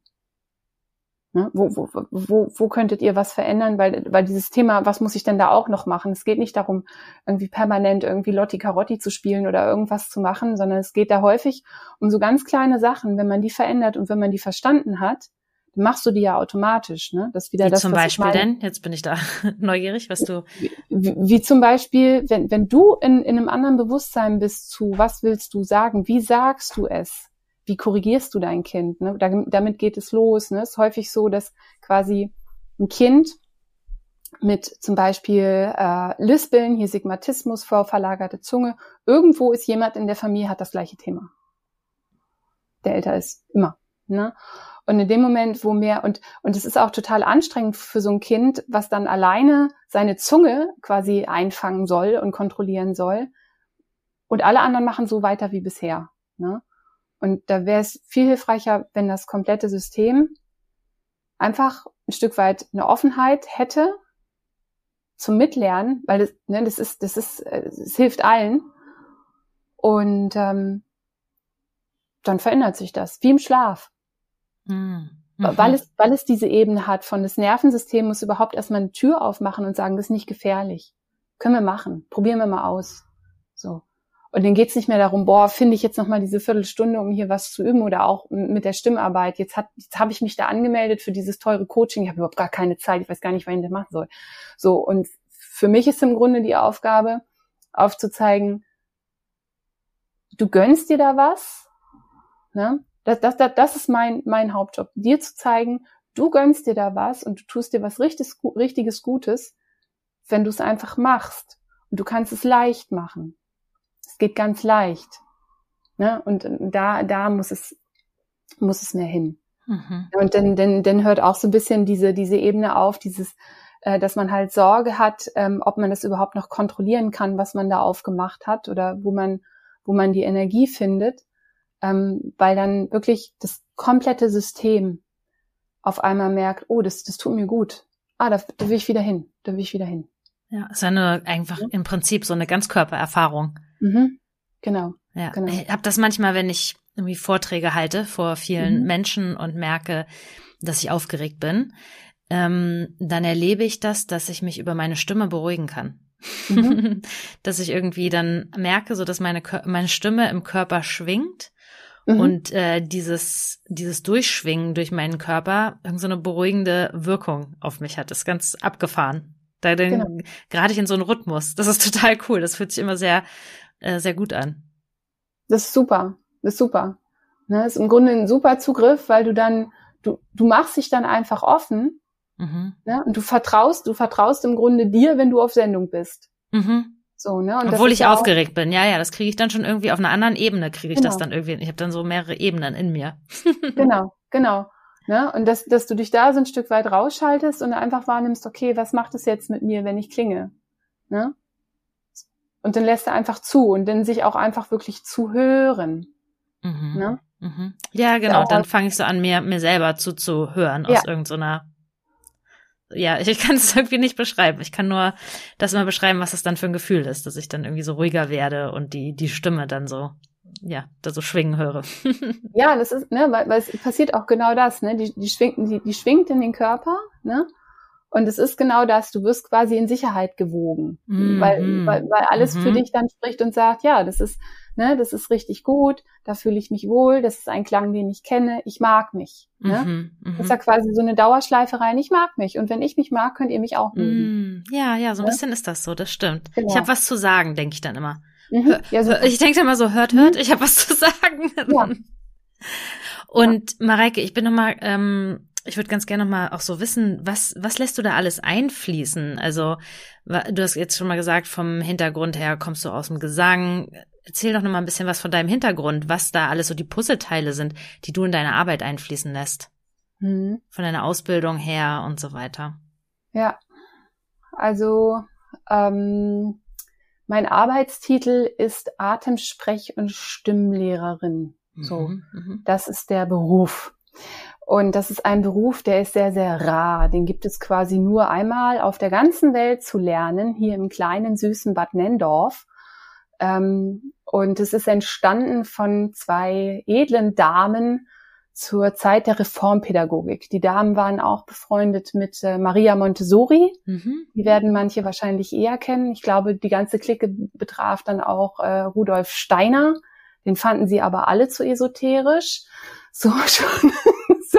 Ne? Wo, wo, wo, wo könntet ihr was verändern? Weil, weil dieses Thema, was muss ich denn da auch noch machen? Es geht nicht darum, irgendwie permanent irgendwie Lotti Carotti zu spielen oder irgendwas zu machen, sondern es geht da häufig um so ganz kleine Sachen. Wenn man die verändert und wenn man die verstanden hat, dann machst du die ja automatisch. Ne? Das ist wieder wie das, zum was Beispiel ich meine. denn? Jetzt bin ich da neugierig, was du... Wie, wie, wie zum Beispiel, wenn, wenn du in, in einem anderen Bewusstsein bist zu, was willst du sagen? Wie sagst du es? Wie korrigierst du dein Kind? Ne? Da, damit geht es los. Ne? Es ist häufig so, dass quasi ein Kind mit zum Beispiel äh, Lispeln, hier Sigmatismus, vorverlagerte Zunge. Irgendwo ist jemand in der Familie, hat das gleiche Thema. Der älter ist, immer. Ne? Und in dem Moment, wo mehr, und und es ist auch total anstrengend für so ein Kind, was dann alleine seine Zunge quasi einfangen soll und kontrollieren soll. Und alle anderen machen so weiter wie bisher. Ne? Und da wäre es viel hilfreicher, wenn das komplette System einfach ein Stück weit eine Offenheit hätte zum Mitlernen, weil das, ne, das ist, das ist, es hilft allen. Und ähm, dann verändert sich das, wie im Schlaf. Mhm. Weil es, weil es diese Ebene hat von das Nervensystem muss überhaupt erstmal eine Tür aufmachen und sagen, das ist nicht gefährlich. Können wir machen. Probieren wir mal aus. So. Und dann geht's nicht mehr darum, boah, finde ich jetzt nochmal diese Viertelstunde, um hier was zu üben oder auch mit der Stimmarbeit. Jetzt hat, jetzt habe ich mich da angemeldet für dieses teure Coaching. Ich habe überhaupt gar keine Zeit. Ich weiß gar nicht, was ich das machen soll. So. Und für mich ist im Grunde die Aufgabe, aufzuzeigen, du gönnst dir da was, ne? Das, das, das, das ist mein, mein Hauptjob, dir zu zeigen, du gönnst dir da was und du tust dir was richtiges, richtiges Gutes, wenn du es einfach machst. Und du kannst es leicht machen. Es geht ganz leicht. Ne? Und da, da muss es, muss es mehr hin. Mhm. Und dann, dann, dann hört auch so ein bisschen diese, diese Ebene auf, dieses, äh, dass man halt Sorge hat, ähm, ob man das überhaupt noch kontrollieren kann, was man da aufgemacht hat oder wo man, wo man die Energie findet. Ähm, weil dann wirklich das komplette System auf einmal merkt, oh, das, das tut mir gut. Ah, da, da will ich wieder hin, da will ich wieder hin. Ja, ist ja nur einfach im Prinzip so eine Ganzkörpererfahrung. Mhm. Genau. Ja, genau. Ich habe das manchmal, wenn ich irgendwie Vorträge halte vor vielen Mhm. Menschen und merke, dass ich aufgeregt bin, ähm, dann erlebe ich das, dass ich mich über meine Stimme beruhigen kann. Mhm. Dass ich irgendwie dann merke, so dass meine, meine Stimme im Körper schwingt. Mhm. Und äh, dieses dieses Durchschwingen durch meinen Körper irgend so eine beruhigende Wirkung auf mich hat. Das ist ganz abgefahren. Da dann genau. Gerade ich in so einen Rhythmus. Das ist total cool. Das fühlt sich immer sehr äh, sehr gut an. Das ist super. Das ist super. Ne, das ist im Grunde ein super Zugriff, weil du dann du du machst dich dann einfach offen. Mhm. Ne, und du vertraust du vertraust im Grunde dir, wenn du auf Sendung bist. Mhm. So, ne? Und obwohl ich ja aufgeregt bin, ja, ja, das kriege ich dann schon irgendwie auf einer anderen Ebene, kriege ich genau. das dann irgendwie, ich habe dann so mehrere Ebenen in mir. Genau, genau. Ne? Und dass, dass du dich da so ein Stück weit rausschaltest und einfach wahrnimmst, okay, was macht es jetzt mit mir, wenn ich klinge? Ne? Und dann lässt er einfach zu und dann sich auch einfach wirklich zuhören. Mhm. Ne? Mhm. Ja, genau, ja, dann fange ich so an, mir, mir selber zuzuhören aus ja. irgendeiner Ja, ich kann es irgendwie nicht beschreiben. Ich kann nur das mal beschreiben, was das dann für ein Gefühl ist, dass ich dann irgendwie so ruhiger werde und die die Stimme dann so, ja, da so schwingen höre. Ja, das ist, ne, weil, weil es passiert auch genau das, ne, die die schwingt, die, die schwingt in den Körper, ne, und es ist genau das. Du wirst quasi in Sicherheit gewogen, mhm. weil, weil weil alles mhm. für dich dann spricht und sagt, ja, das ist Ne, das ist richtig gut, da fühle ich mich wohl, das ist ein Klang, den ich kenne, ich mag mich. Ne? Mhm, das ist ja quasi so eine Dauerschleife rein, ich mag mich. Und wenn ich mich mag, könnt ihr mich auch mögen. Ja, ja, so ein ja? bisschen ist das so, das stimmt. Genau. Ich habe was zu sagen, denke ich dann immer. Mhm. Ja, so ich denke dann immer so, hört, hört, mhm. ich habe was zu sagen. Ja. Und ja. Mareike, ich bin nochmal, ähm, ich würde ganz gerne nochmal auch so wissen, was was lässt du da alles einfließen? Also du hast jetzt schon mal gesagt, vom Hintergrund her kommst du aus dem Gesang. Erzähl doch noch mal ein bisschen was von deinem Hintergrund, was da alles so die Puzzleteile sind, die du in deine Arbeit einfließen lässt. Mhm. Von deiner Ausbildung her und so weiter. Ja, also ähm, mein Arbeitstitel ist Atem-, Sprech- und Stimmlehrerin. So, mhm. Das ist der Beruf. Und das ist ein Beruf, der ist sehr, sehr rar. Den gibt es quasi nur einmal auf der ganzen Welt zu lernen, hier im kleinen, süßen Bad Nenndorf. Ähm, und es ist entstanden von zwei edlen Damen zur Zeit der Reformpädagogik. Die Damen waren auch befreundet mit äh, Maria Montessori. Mhm. Die werden manche wahrscheinlich eher kennen. Ich glaube, die ganze Clique betraf dann auch äh, Rudolf Steiner. Den fanden sie aber alle zu esoterisch. So schon. so.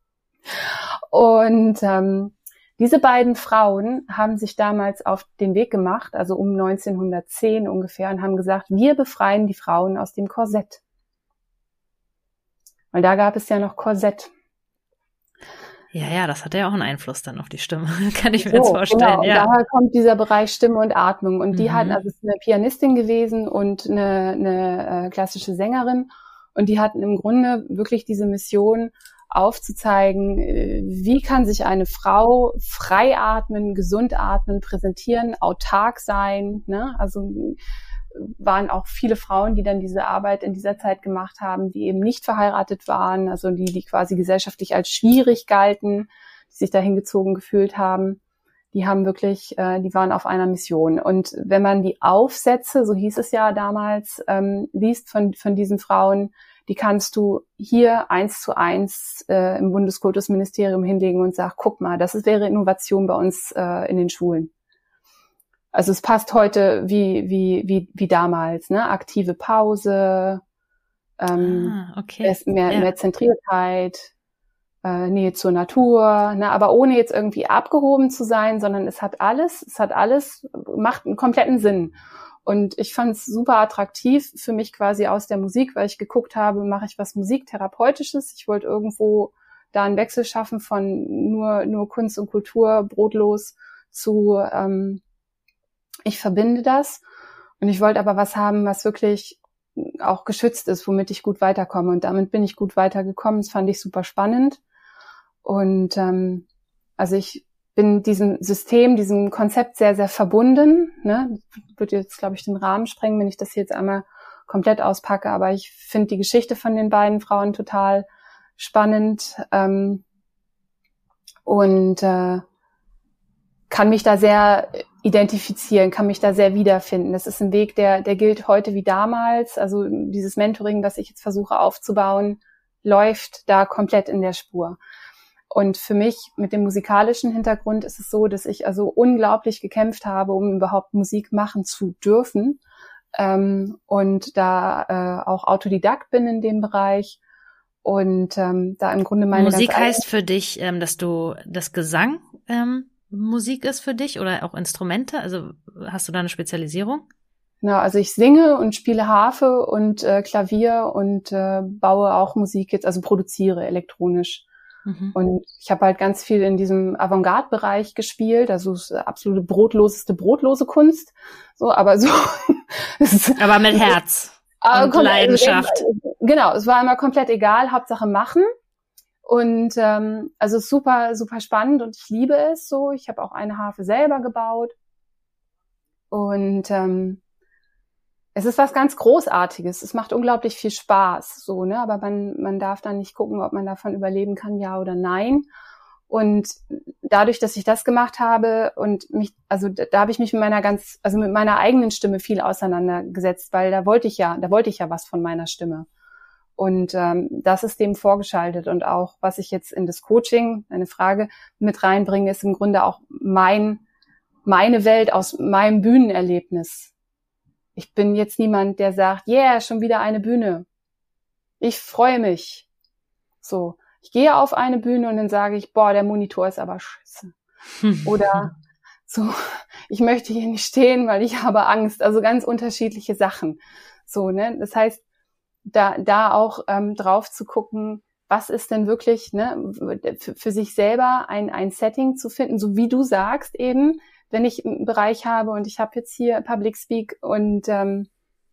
Und ähm, diese beiden Frauen haben sich damals auf den Weg gemacht, also um neunzehnhundertzehn ungefähr, und haben gesagt, wir befreien die Frauen aus dem Korsett. Weil da gab es ja noch Korsett. Ja, ja, das hat ja auch einen Einfluss dann auf die Stimme, kann ich mir So, jetzt vorstellen. genau. Ja. Daher kommt dieser Bereich Stimme und Atmung. Und die Mhm. hatten, also es ist eine Pianistin gewesen und eine, eine äh, klassische Sängerin. Und die hatten im Grunde wirklich diese Mission, aufzuzeigen, äh, wie kann sich eine Frau frei atmen, gesund atmen, präsentieren, autark sein. Ne? Also waren auch viele Frauen, die dann diese Arbeit in dieser Zeit gemacht haben, die eben nicht verheiratet waren, also die, die quasi gesellschaftlich als schwierig galten, die sich dahin gezogen gefühlt haben. Die haben wirklich, äh, die waren auf einer Mission. Und wenn man die Aufsätze, so hieß es ja damals, ähm, liest von, von diesen Frauen, die kannst du hier eins zu eins äh, im Bundeskultusministerium hinlegen und sagen, guck mal, das ist, wäre Innovation bei uns äh, in den Schulen. Also es passt heute wie wie wie wie damals, ne? Aktive Pause, ähm, Ah, okay. mehr, Ja. mehr Zentriertheit, äh, Nähe zur Natur, ne? Aber ohne jetzt irgendwie abgehoben zu sein, sondern es hat alles, es hat alles, macht einen kompletten Sinn. Und ich fand es super attraktiv für mich quasi aus der Musik, weil ich geguckt habe, mache ich was Musiktherapeutisches. Ich wollte irgendwo da einen Wechsel schaffen von nur nur Kunst und Kultur, brotlos zu ähm, ich verbinde das. Und ich wollte aber was haben, was wirklich auch geschützt ist, womit ich gut weiterkomme. Und damit bin ich gut weitergekommen. Das fand ich super spannend. Und ähm, also ich bin diesem System, diesem Konzept sehr, sehr verbunden. Ne? Würde jetzt, glaube ich, den Rahmen sprengen, wenn ich das jetzt einmal komplett auspacke. Aber ich finde die Geschichte von den beiden Frauen total spannend ähm, und äh, kann mich da sehr identifizieren, kann mich da sehr wiederfinden. Das ist ein Weg, der, der gilt heute wie damals. Also dieses Mentoring, das ich jetzt versuche aufzubauen, läuft da komplett in der Spur. Und für mich mit dem musikalischen Hintergrund ist es so, dass ich also unglaublich gekämpft habe, um überhaupt Musik machen zu dürfen. Ähm, und da äh, auch Autodidakt bin in dem Bereich. Und ähm, da im Grunde meine Musik ganz heißt für dich, ähm, dass du das Gesang ähm, Musik ist für dich oder auch Instrumente? Also hast du da eine Spezialisierung? Ja, also ich singe und spiele Harfe und äh, Klavier und äh, baue auch Musik jetzt, also produziere elektronisch. Mhm. Und ich habe halt ganz viel in diesem Avantgarde-Bereich gespielt, also das absolute brotloseste brotlose Kunst. So, aber so. Aber mit Herz aber und komplett, Leidenschaft. Genau, es war immer komplett egal, Hauptsache machen. Und ähm, also super, super spannend und ich liebe es so. Ich habe auch eine Harfe selber gebaut. Und ähm, es ist was ganz Großartiges. Es macht unglaublich viel Spaß, so, ne? Aber man, man darf dann nicht gucken, ob man davon überleben kann, ja oder nein. Und dadurch, dass ich das gemacht habe und mich, also da, da habe ich mich mit meiner ganz, also mit meiner eigenen Stimme viel auseinandergesetzt, weil da wollte ich ja, da wollte ich ja was von meiner Stimme. Und ähm, das ist dem vorgeschaltet. Und auch, was ich jetzt in das Coaching, eine Frage, mit reinbringe, ist im Grunde auch mein, meine Welt aus meinem Bühnenerlebnis. Ich bin jetzt niemand, der sagt, yeah, schon wieder eine Bühne. Ich freue mich. So, ich gehe auf eine Bühne und dann sage ich, boah, der Monitor ist aber scheiße. Oder so, ich möchte hier nicht stehen, weil ich habe Angst. Also ganz unterschiedliche Sachen. So, ne? Das heißt, da da auch ähm, drauf zu gucken, was ist denn wirklich, ne, für, für sich selber ein ein Setting zu finden, so wie du sagst eben, wenn ich einen Bereich habe und ich habe jetzt hier Public Speak und ähm,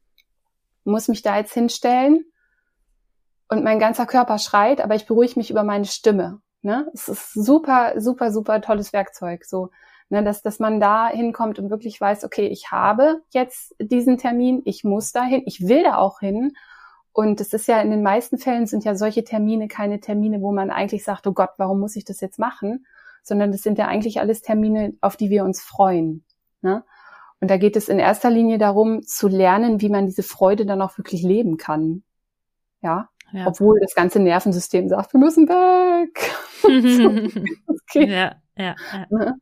muss mich da jetzt hinstellen und mein ganzer Körper schreit, aber ich beruhige mich über meine Stimme. Ne? Es ist super, super, super tolles Werkzeug, so, ne, dass dass man da hinkommt und wirklich weiß, okay, ich habe jetzt diesen Termin, ich muss da hin, ich will da auch hin. Und es ist ja in den meisten Fällen sind ja solche Termine keine Termine, wo man eigentlich sagt, oh Gott, warum muss ich das jetzt machen? Sondern das sind ja eigentlich alles Termine, auf die wir uns freuen. Ne? Und da geht es in erster Linie darum, zu lernen, wie man diese Freude dann auch wirklich leben kann. Ja, ja. Obwohl das ganze Nervensystem sagt, wir müssen weg. Okay. Ja, ja, ja.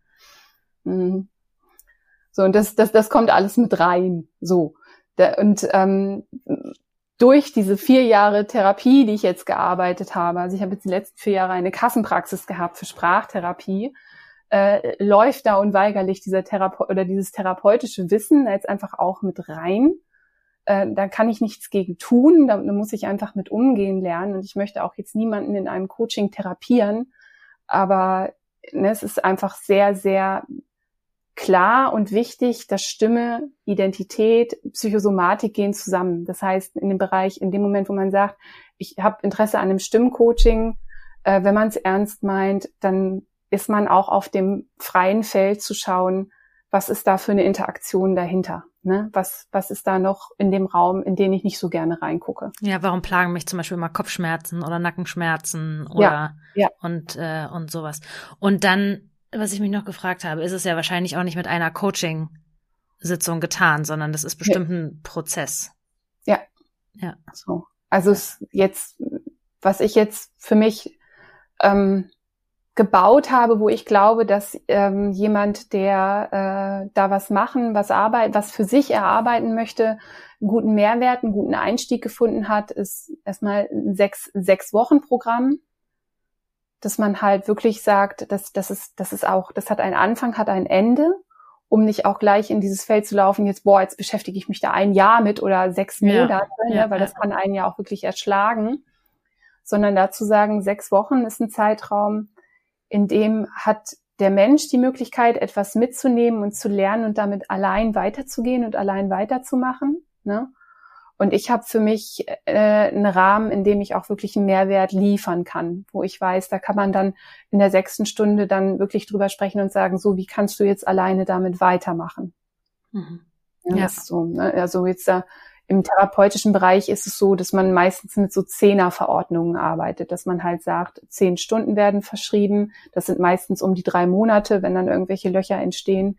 Ne? So, und das, das, das kommt alles mit rein. So. Und ähm, durch diese vier Jahre Therapie, die ich jetzt gearbeitet habe, also ich habe jetzt die letzten vier Jahre eine Kassenpraxis gehabt für Sprachtherapie, äh, läuft da unweigerlich dieser Therape- oder dieses therapeutische Wissen jetzt einfach auch mit rein. Äh, da kann ich nichts gegen tun, da, da muss ich einfach mit umgehen lernen und ich möchte auch jetzt niemanden in einem Coaching therapieren, aber ne, es ist einfach sehr, sehr klar und wichtig, dass Stimme, Identität, Psychosomatik gehen zusammen. Das heißt, in dem Bereich, in dem Moment, wo man sagt, ich habe Interesse an einem Stimmcoaching, äh, wenn man es ernst meint, dann ist man auch auf dem freien Feld zu schauen, was ist da für eine Interaktion dahinter? Ne? Was, was ist da noch in dem Raum, in den ich nicht so gerne reingucke? Ja, warum plagen mich zum Beispiel mal Kopfschmerzen oder Nackenschmerzen oder ja, ja. und äh, und sowas. Und dann, was ich mich noch gefragt habe, ist es ja wahrscheinlich auch nicht mit einer Coaching-Sitzung getan, sondern das ist bestimmt ja. ein Prozess. Ja. Ja. So. Also es jetzt, was ich jetzt für mich ähm, gebaut habe, wo ich glaube, dass ähm, jemand, der äh, da was machen, was arbeiten, was für sich erarbeiten möchte, einen guten Mehrwert, einen guten Einstieg gefunden hat, ist erstmal ein sechs, sechs Wochen Programm, dass man halt wirklich sagt, dass das ist, das ist auch, das hat einen Anfang, hat ein Ende, um nicht auch gleich in dieses Feld zu laufen. Jetzt boah, jetzt beschäftige ich mich da ein Jahr mit oder sechs ja, Monate, ja, ne, weil ja. das kann einen ja auch wirklich erschlagen, sondern dazu sagen, sechs Wochen ist ein Zeitraum, in dem hat der Mensch die Möglichkeit, etwas mitzunehmen und zu lernen und damit allein weiterzugehen und allein weiterzumachen. Ne? Und ich habe für mich äh, einen Rahmen, in dem ich auch wirklich einen Mehrwert liefern kann, wo ich weiß, da kann man dann in der sechsten Stunde dann wirklich drüber sprechen und sagen, so, wie kannst du jetzt alleine damit weitermachen? Mhm. Ja, Ja. das ist so, ne? Also jetzt da im therapeutischen Bereich ist es so, dass man meistens mit so Zehner-Verordnungen arbeitet, dass man halt sagt, zehn Stunden werden verschrieben. Das sind meistens um die drei Monate, wenn dann irgendwelche Löcher entstehen.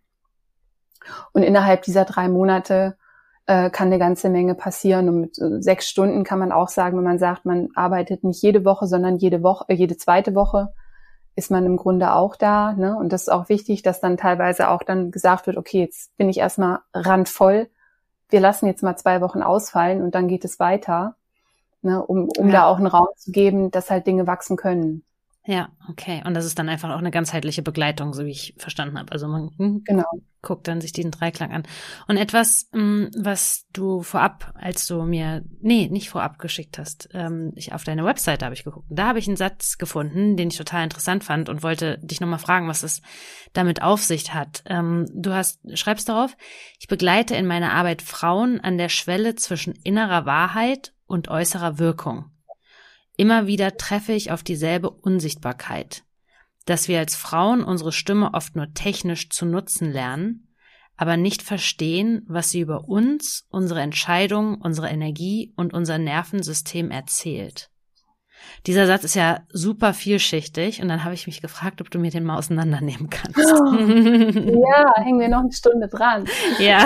Und innerhalb dieser drei Monate äh, kann eine ganze Menge passieren. Und mit äh, sechs Stunden kann man auch sagen, wenn man sagt, man arbeitet nicht jede Woche, sondern jede Woche, äh, jede zweite Woche, ist man im Grunde auch da. Ne? Und das ist auch wichtig, dass dann teilweise auch dann gesagt wird, okay, jetzt bin ich erstmal randvoll. Wir lassen jetzt mal zwei Wochen ausfallen und dann geht es weiter, ne, um, um ja. da auch einen Raum zu geben, dass halt Dinge wachsen können. Ja, okay. Und das ist dann einfach auch eine ganzheitliche Begleitung, so wie ich verstanden habe. Also man hm, genau. guckt dann sich diesen Dreiklang an. Und etwas, hm, was du vorab, als du mir, nee, nicht vorab geschickt hast, ähm, ich auf deine Webseite habe ich geguckt. Da habe ich einen Satz gefunden, den ich total interessant fand und wollte dich nochmal fragen, was es damit auf sich hat. Ähm, du hast, schreibst darauf, ich begleite in meiner Arbeit Frauen an der Schwelle zwischen innerer Wahrheit und äußerer Wirkung. Immer wieder treffe ich auf dieselbe Unsichtbarkeit, dass wir als Frauen unsere Stimme oft nur technisch zu nutzen lernen, aber nicht verstehen, was sie über uns, unsere Entscheidungen, unsere Energie und unser Nervensystem erzählt. Dieser Satz ist ja super vielschichtig und dann habe ich mich gefragt, ob du mir den mal auseinandernehmen kannst. Ja, hängen wir noch eine Stunde dran. Ja.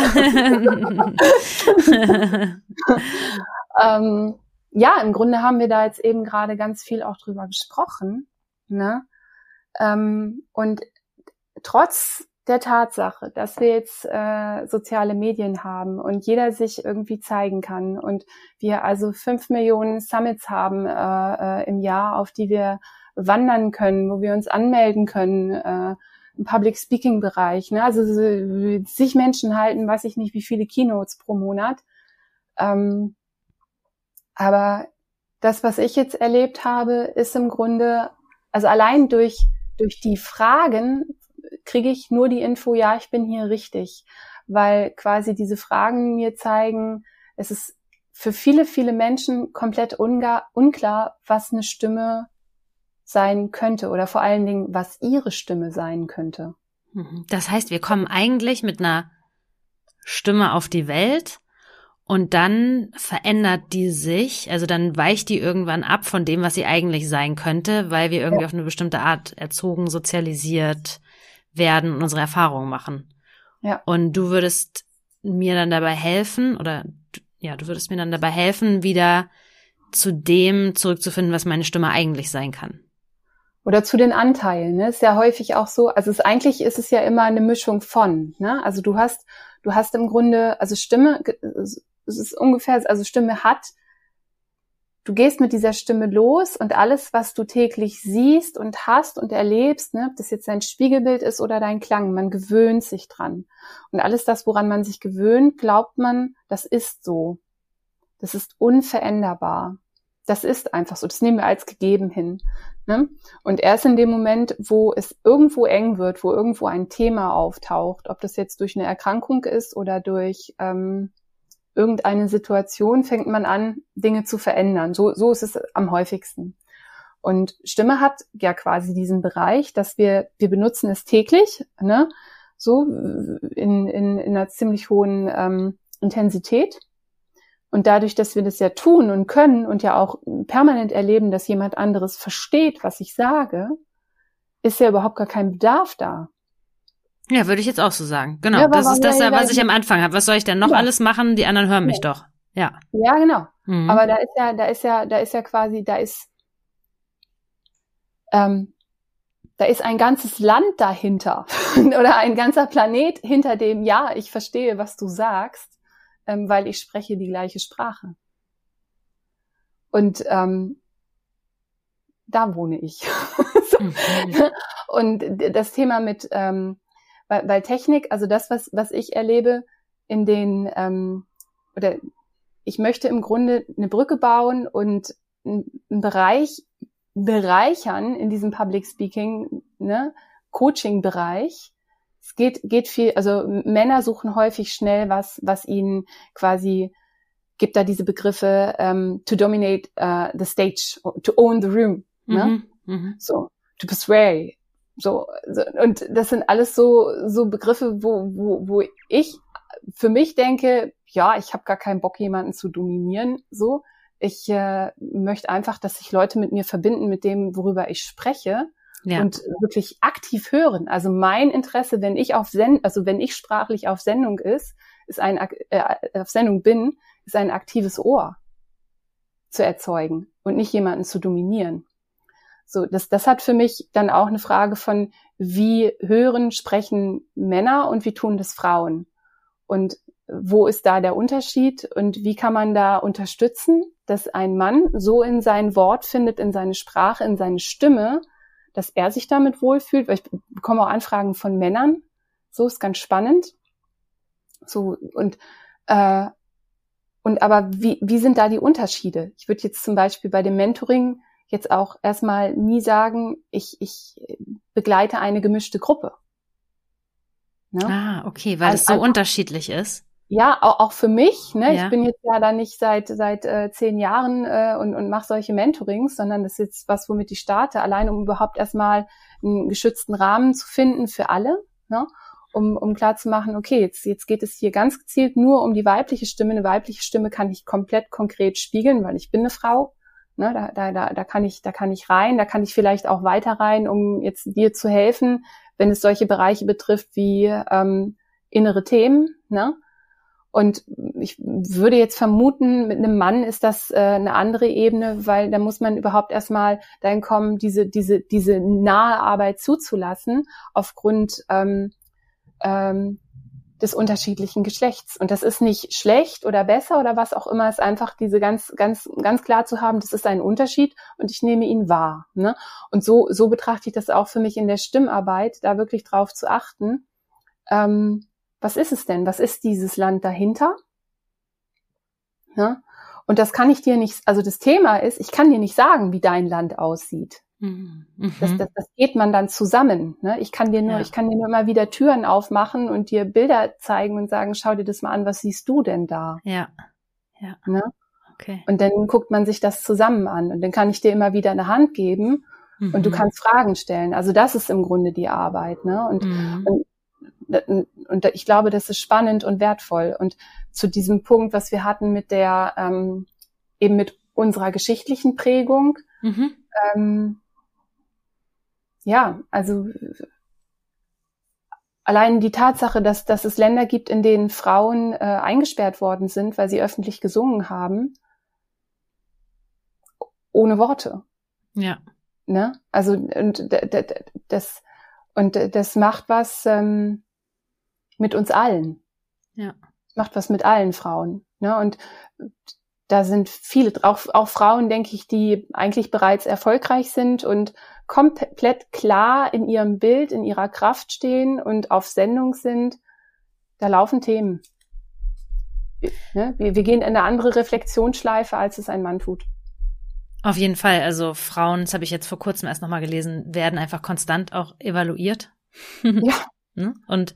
ähm, Ja, im Grunde haben wir da jetzt eben gerade ganz viel auch drüber gesprochen, ne? Ähm, und trotz der Tatsache, dass wir jetzt äh, soziale Medien haben und jeder sich irgendwie zeigen kann und wir also fünf Millionen Summits haben äh, äh, im Jahr, auf die wir wandern können, wo wir uns anmelden können, äh, im Public Speaking Bereich, ne? Also so, sich Menschen halten, weiß ich nicht, wie viele Keynotes pro Monat. Ähm, Aber das, was ich jetzt erlebt habe, ist im Grunde, also allein durch, durch die Fragen kriege ich nur die Info, ja, ich bin hier richtig. Weil quasi diese Fragen mir zeigen, es ist für viele, viele Menschen komplett unga- unklar, was eine Stimme sein könnte oder vor allen Dingen, was ihre Stimme sein könnte. Das heißt, wir kommen eigentlich mit einer Stimme auf die Welt, und dann verändert die sich, also dann weicht die irgendwann ab von dem, was sie eigentlich sein könnte, weil wir irgendwie ja. auf eine bestimmte Art erzogen, sozialisiert werden und unsere Erfahrungen machen. Ja. Und du würdest mir dann dabei helfen, oder ja, du würdest mir dann dabei helfen, wieder zu dem zurückzufinden, was meine Stimme eigentlich sein kann. Oder zu den Anteilen, ne? Ist ja häufig auch so, also es, eigentlich ist es ja immer eine Mischung von, ne? Also du hast, du hast im Grunde, also Stimme, es ist ungefähr, also Stimme hat, du gehst mit dieser Stimme los und alles, was du täglich siehst und hast und erlebst, ne, ob das jetzt dein Spiegelbild ist oder dein Klang, man gewöhnt sich dran. Und alles das, woran man sich gewöhnt, glaubt man, das ist so. Das ist unveränderbar. Das ist einfach so. Das nehmen wir als gegeben hin. Ne? Und erst in dem Moment, wo es irgendwo eng wird, wo irgendwo ein Thema auftaucht, ob das jetzt durch eine Erkrankung ist oder durch ähm, irgendeine Situation, fängt man an, Dinge zu verändern. So, so ist es am häufigsten. Und Stimme hat ja quasi diesen Bereich, dass wir, wir benutzen es täglich, ne? So in, in, in einer ziemlich hohen ähm, Intensität. Und dadurch, dass wir das ja tun und können und ja auch permanent erleben, dass jemand anderes versteht, was ich sage, ist ja überhaupt gar kein Bedarf da. Ja, würde ich jetzt auch so sagen. Genau, ja, das ist das, was ich am Anfang habe. Was soll ich denn noch ja. alles machen? Die anderen hören ja. mich doch. Ja. Ja, genau. Mhm. Aber da ist ja, da ist ja, da ist ja quasi, da ist, ähm, da ist ein ganzes Land dahinter oder ein ganzer Planet hinter dem, ja, ich verstehe, was du sagst. Ähm, weil ich spreche die gleiche Sprache. Und ähm, da wohne ich. so. mhm. Und das Thema mit, ähm, weil, weil Technik, also das, was was ich erlebe in den, ähm, oder ich möchte im Grunde eine Brücke bauen und einen Bereich bereichern in diesem Public Speaking, ne, Coaching-Bereich. Es geht, geht viel, also Männer suchen häufig schnell was, was ihnen quasi, gibt da diese Begriffe, um, to dominate uh, the stage, to own the room, ne? Mhm, so, to persuade, so, so, und das sind alles so, so Begriffe, wo, wo, wo ich für mich denke, ja, ich habe gar keinen Bock, jemanden zu dominieren, so. Ich äh, möchte einfach, dass sich Leute mit mir verbinden, mit dem, worüber ich spreche. Ja. Und wirklich aktiv hören. Also mein Interesse, wenn ich auf Send, also wenn ich sprachlich auf Sendung ist, ist ein äh, auf Sendung bin, ist ein aktives Ohr zu erzeugen und nicht jemanden zu dominieren. So, das das hat für mich dann auch eine Frage von, wie hören, sprechen Männer und wie tun das Frauen? Und wo ist da der Unterschied und wie kann man da unterstützen, dass ein Mann so in sein Wort findet, in seine Sprache, in seine Stimme, dass er sich damit wohlfühlt, weil ich bekomme auch Anfragen von Männern, so ist ganz spannend. So und äh, und aber wie wie sind da die Unterschiede? Ich würde jetzt zum Beispiel bei dem Mentoring jetzt auch erstmal nie sagen, ich ich begleite eine gemischte Gruppe. Ne? Ah, okay, weil also, es so einfach unterschiedlich ist. Ja, auch, auch für mich. Ne? Ja. Ich bin jetzt ja da nicht seit seit äh, zehn Jahren äh, und, und mache solche Mentorings, sondern das ist jetzt was, womit ich starte, allein um überhaupt erstmal einen geschützten Rahmen zu finden für alle, ne? um um klar zu machen, okay, jetzt jetzt geht es hier ganz gezielt nur um die weibliche Stimme. Eine weibliche Stimme kann ich komplett konkret spiegeln, weil ich bin eine Frau. Ne? Da da da da kann ich da kann ich rein, da kann ich vielleicht auch weiter rein, um jetzt dir zu helfen, wenn es solche Bereiche betrifft wie ähm, innere Themen, ne? Und ich würde jetzt vermuten, mit einem Mann ist das äh, eine andere Ebene, weil da muss man überhaupt erstmal dahin kommen, diese diese diese nahe Arbeit zuzulassen aufgrund ähm, ähm, des unterschiedlichen Geschlechts. Und das ist nicht schlecht oder besser oder was auch immer, es ist einfach diese ganz ganz ganz klar zu haben, das ist ein Unterschied und ich nehme ihn wahr. Ne? Und so so betrachte ich das auch für mich in der Stimmarbeit, da wirklich drauf zu achten. Ähm, Was ist es denn? Was ist dieses Land dahinter? Ja? Und das kann ich dir nicht, also das Thema ist, ich kann dir nicht sagen, wie dein Land aussieht. Mhm. Das, das, das geht man dann zusammen. Ne? Ich kann dir nur, ja. ich kann dir nur immer wieder Türen aufmachen und dir Bilder zeigen und sagen, schau dir das mal an, was siehst du denn da? Ja. Ja. Ne? Okay. Und dann guckt man sich das zusammen an und dann kann ich dir immer wieder eine Hand geben mhm. und du kannst Fragen stellen. Also das ist im Grunde die Arbeit. Ne? Und, mhm. und Und ich glaube, das ist spannend und wertvoll. Und zu diesem Punkt, was wir hatten mit der, ähm, eben mit unserer geschichtlichen Prägung, mhm. ähm, ja, also allein die Tatsache, dass, dass es Länder gibt, in denen Frauen äh, eingesperrt worden sind, weil sie öffentlich gesungen haben, ohne Worte. Ja. Ne? Also und das und das macht was ähm, mit uns allen. Ja. Macht was mit allen Frauen. Ne? Und da sind viele, auch, auch Frauen, denke ich, die eigentlich bereits erfolgreich sind und komplett klar in ihrem Bild, in ihrer Kraft stehen und auf Sendung sind. Da laufen Themen. Ne? Wir, wir gehen in eine andere Reflexionsschleife, als es ein Mann tut. Auf jeden Fall. Also Frauen, das habe ich jetzt vor kurzem erst nochmal gelesen, werden einfach konstant auch evaluiert. Ja. Und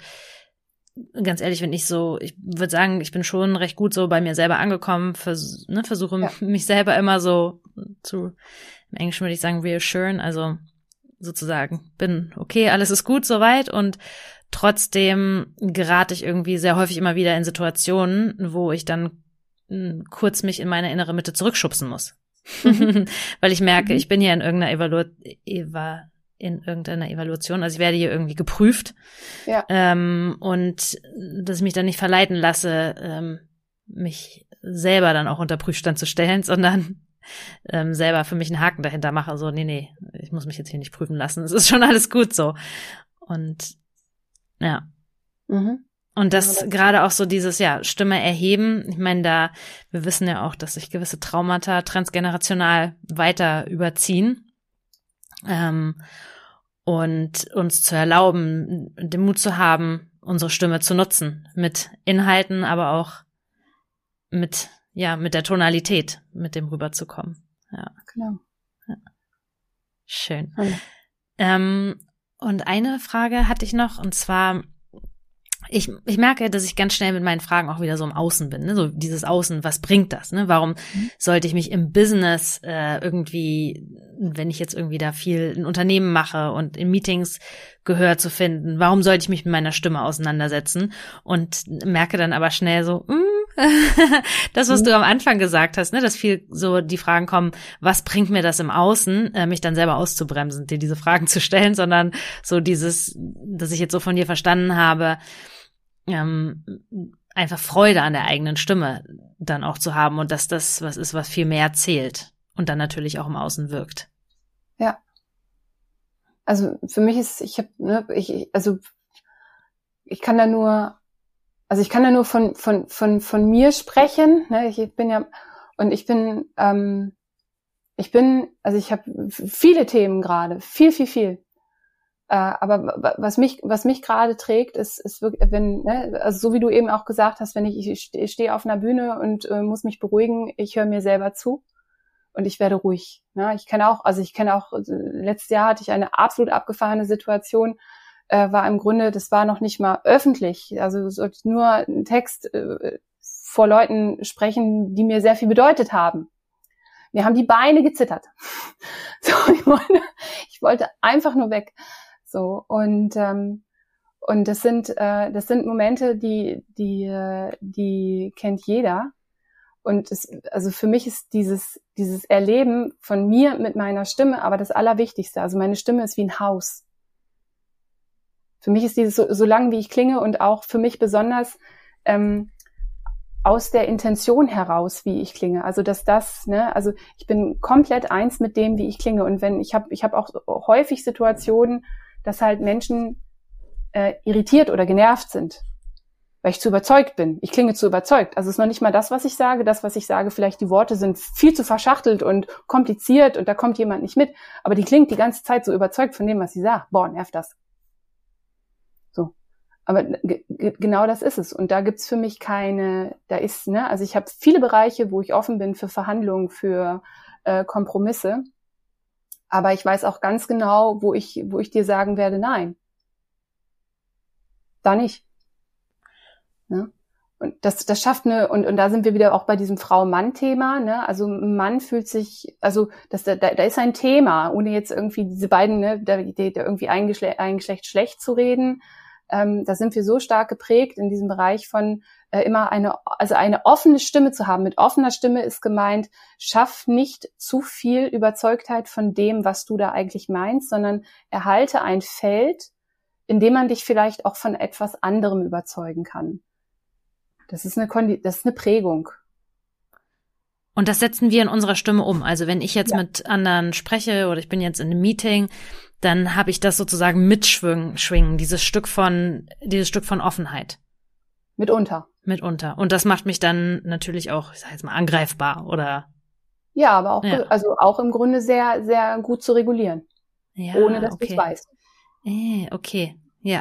ganz ehrlich, wenn ich so, ich würde sagen, ich bin schon recht gut so bei mir selber angekommen, vers- ne, versuche ja. mich selber immer so zu, im Englischen würde ich sagen, reassuren, also sozusagen, bin okay, alles ist gut soweit, und trotzdem gerate ich irgendwie sehr häufig immer wieder in Situationen, wo ich dann m, kurz mich in meine innere Mitte zurückschubsen muss. Mhm. Weil ich merke, mhm. ich bin hier in irgendeiner Evalu- Eva- in irgendeiner Evaluation, also ich werde hier irgendwie geprüft, ja. ähm, und dass ich mich dann nicht verleiten lasse, ähm, mich selber dann auch unter Prüfstand zu stellen, sondern ähm, selber für mich einen Haken dahinter mache, so nee, nee, ich muss mich jetzt hier nicht prüfen lassen, es ist schon alles gut so. Und ja. Mhm. Und das, ja, das gerade auch so dieses, ja, Stimme erheben. Ich meine, da, wir wissen ja auch, dass sich gewisse Traumata transgenerational weiter überziehen. Ähm, und uns zu erlauben, den Mut zu haben, unsere Stimme zu nutzen. Mit Inhalten, aber auch mit, ja, mit der Tonalität, mit dem rüberzukommen. Ja. Genau. Ja. Schön. Ja. Ähm, und eine Frage hatte ich noch, und zwar, Ich, ich merke, dass ich ganz schnell mit meinen Fragen auch wieder so im Außen bin, ne? So dieses Außen, was bringt das, ne? Warum mhm. sollte ich mich im Business äh, irgendwie, wenn ich jetzt irgendwie da viel ein Unternehmen mache und in Meetings Gehör zu finden, warum sollte ich mich mit meiner Stimme auseinandersetzen? Und merke dann aber schnell so, mm, das, was mhm. du am Anfang gesagt hast, ne? Dass viel so die Fragen kommen, was bringt mir das im Außen, äh, mich dann selber auszubremsen, dir diese Fragen zu stellen, sondern so dieses, dass ich jetzt so von dir verstanden habe, Ähm, einfach Freude an der eigenen Stimme dann auch zu haben und dass das was ist, was viel mehr zählt und dann natürlich auch im Außen wirkt. Ja. Also für mich ist, ich habe, ne, ich, also ich kann da nur, also ich kann da nur von von von von mir sprechen. Ne? Ich bin ja und ich bin, ähm, ich bin, also ich habe viele Themen gerade, viel viel viel. Uh, aber was mich was mich gerade trägt, ist ist wirklich, wenn, ne, also so wie du eben auch gesagt hast, wenn ich ich, ich stehe auf einer Bühne und äh, muss mich beruhigen, ich höre mir selber zu und ich werde ruhig. Ne? Ich kenne auch, also ich kenne auch, letztes Jahr hatte ich eine absolut abgefahrene Situation, äh, war im Grunde, das war noch nicht mal öffentlich, also sollte nur einen Text äh, vor Leuten sprechen, die mir sehr viel bedeutet haben. Mir haben die Beine gezittert. So, ich wollte, ich wollte einfach nur weg. So, und ähm, und das sind äh, das sind Momente, die die äh, die kennt jeder. Und es, also für mich ist dieses dieses Erleben von mir mit meiner Stimme aber das Allerwichtigste. Also meine Stimme ist wie ein Haus. Für mich ist dieses so, so lang wie ich klinge und auch für mich besonders ähm, aus der Intention heraus, wie ich klinge. Also dass das, ne, also ich bin komplett eins mit dem, wie ich klinge. Und wenn ich habe ich habe auch häufig Situationen, dass halt Menschen äh, irritiert oder genervt sind, weil ich zu überzeugt bin. Ich klinge zu überzeugt. Also es ist noch nicht mal das, was ich sage. Das, was ich sage, vielleicht die Worte sind viel zu verschachtelt und kompliziert und da kommt jemand nicht mit. Aber die klingt die ganze Zeit so überzeugt von dem, was sie sagt. Boah, nervt das. So. Aber g- g- genau das ist es. Und da gibt's für mich keine, da ist, ne, also ich habe viele Bereiche, wo ich offen bin für Verhandlungen, für äh, Kompromisse. Aber ich weiß auch ganz genau, wo ich, wo ich dir sagen werde, nein. Da nicht. Ne? Und das, das schafft eine, und, und da sind wir wieder auch bei diesem Frau-Mann-Thema, ne? Also ein Mann fühlt sich, also das, da, da ist ein Thema, ohne jetzt irgendwie diese beiden, ne, da, da irgendwie ein Geschlecht, ein Geschlecht schlecht zu reden. Ähm, da sind wir so stark geprägt in diesem Bereich von äh, immer eine, also eine offene Stimme zu haben. Mit offener Stimme ist gemeint, schaff nicht zu viel Überzeugtheit von dem, was du da eigentlich meinst, sondern erhalte ein Feld, in dem man dich vielleicht auch von etwas anderem überzeugen kann. Das ist eine, Kondi- das ist eine Prägung. Und das setzen wir in unserer Stimme um. Also wenn ich jetzt Ja. mit anderen spreche oder ich bin jetzt in einem Meeting, dann habe ich das sozusagen mitschwingen, schwingen, dieses Stück von, dieses Stück von Offenheit. Mitunter. Mitunter. Und das macht mich dann natürlich auch, ich sag jetzt mal, angreifbar oder. Ja, aber auch, Ja. also auch im Grunde sehr, sehr gut zu regulieren. Ja, ohne dass okay. du es weißt. Eh, okay, ja.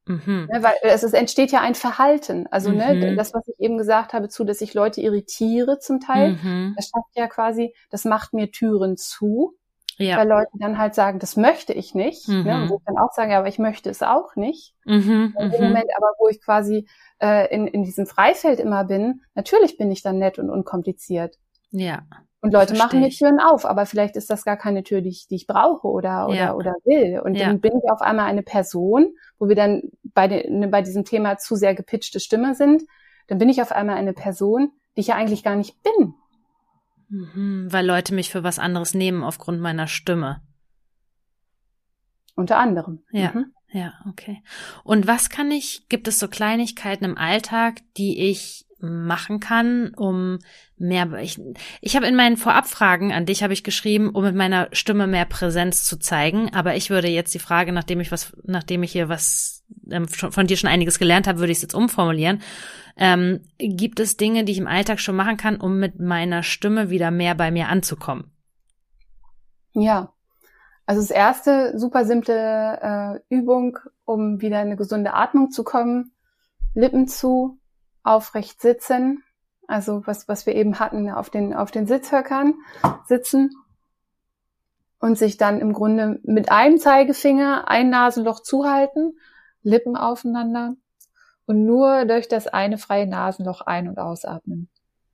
Mhm. Ne, weil es, es entsteht ja ein Verhalten. Also Mhm. ne, das, was ich eben gesagt habe, zu, dass ich Leute irritiere zum Teil, Mhm. das schafft ja quasi, das macht mir Türen zu, Ja. weil Leute dann halt sagen, das möchte ich nicht. Mhm. Ne, und wo ich dann auch sage, ja, aber ich möchte es auch nicht. Mhm. In dem Mhm. Moment aber, wo ich quasi äh, in, in diesem Freifeld immer bin, natürlich bin ich dann nett und unkompliziert. Ja. Und Leute Versteh machen mir ich. Türen auf, aber vielleicht ist das gar keine Tür, die ich, die ich brauche oder, oder, Ja. oder will. Und Ja. dann bin ich auf einmal eine Person, wo wir dann bei, den, bei diesem Thema zu sehr gepitchte Stimme sind, dann bin ich auf einmal eine Person, die ich ja eigentlich gar nicht bin. Mhm. Weil Leute mich für was anderes nehmen aufgrund meiner Stimme. Unter anderem. Ja. Mhm. Ja, okay. Und was kann ich, gibt es so Kleinigkeiten im Alltag, die ich machen kann, um mehr, ich, ich habe in meinen Vorabfragen an dich habe ich geschrieben, um mit meiner Stimme mehr Präsenz zu zeigen, aber ich würde jetzt die Frage, nachdem ich was, nachdem ich hier was ähm, von dir schon einiges gelernt habe, würde ich es jetzt umformulieren. Ähm, gibt es Dinge, die ich im Alltag schon machen kann, um mit meiner Stimme wieder mehr bei mir anzukommen? Ja. Also das erste, super simple äh, Übung, um wieder in eine gesunde Atmung zu kommen. Lippen zu, aufrecht sitzen. Also was was wir eben hatten, auf den auf den Sitzhöckern sitzen und sich dann im Grunde mit einem Zeigefinger ein Nasenloch zuhalten, Lippen aufeinander und nur durch das eine freie Nasenloch ein- und ausatmen.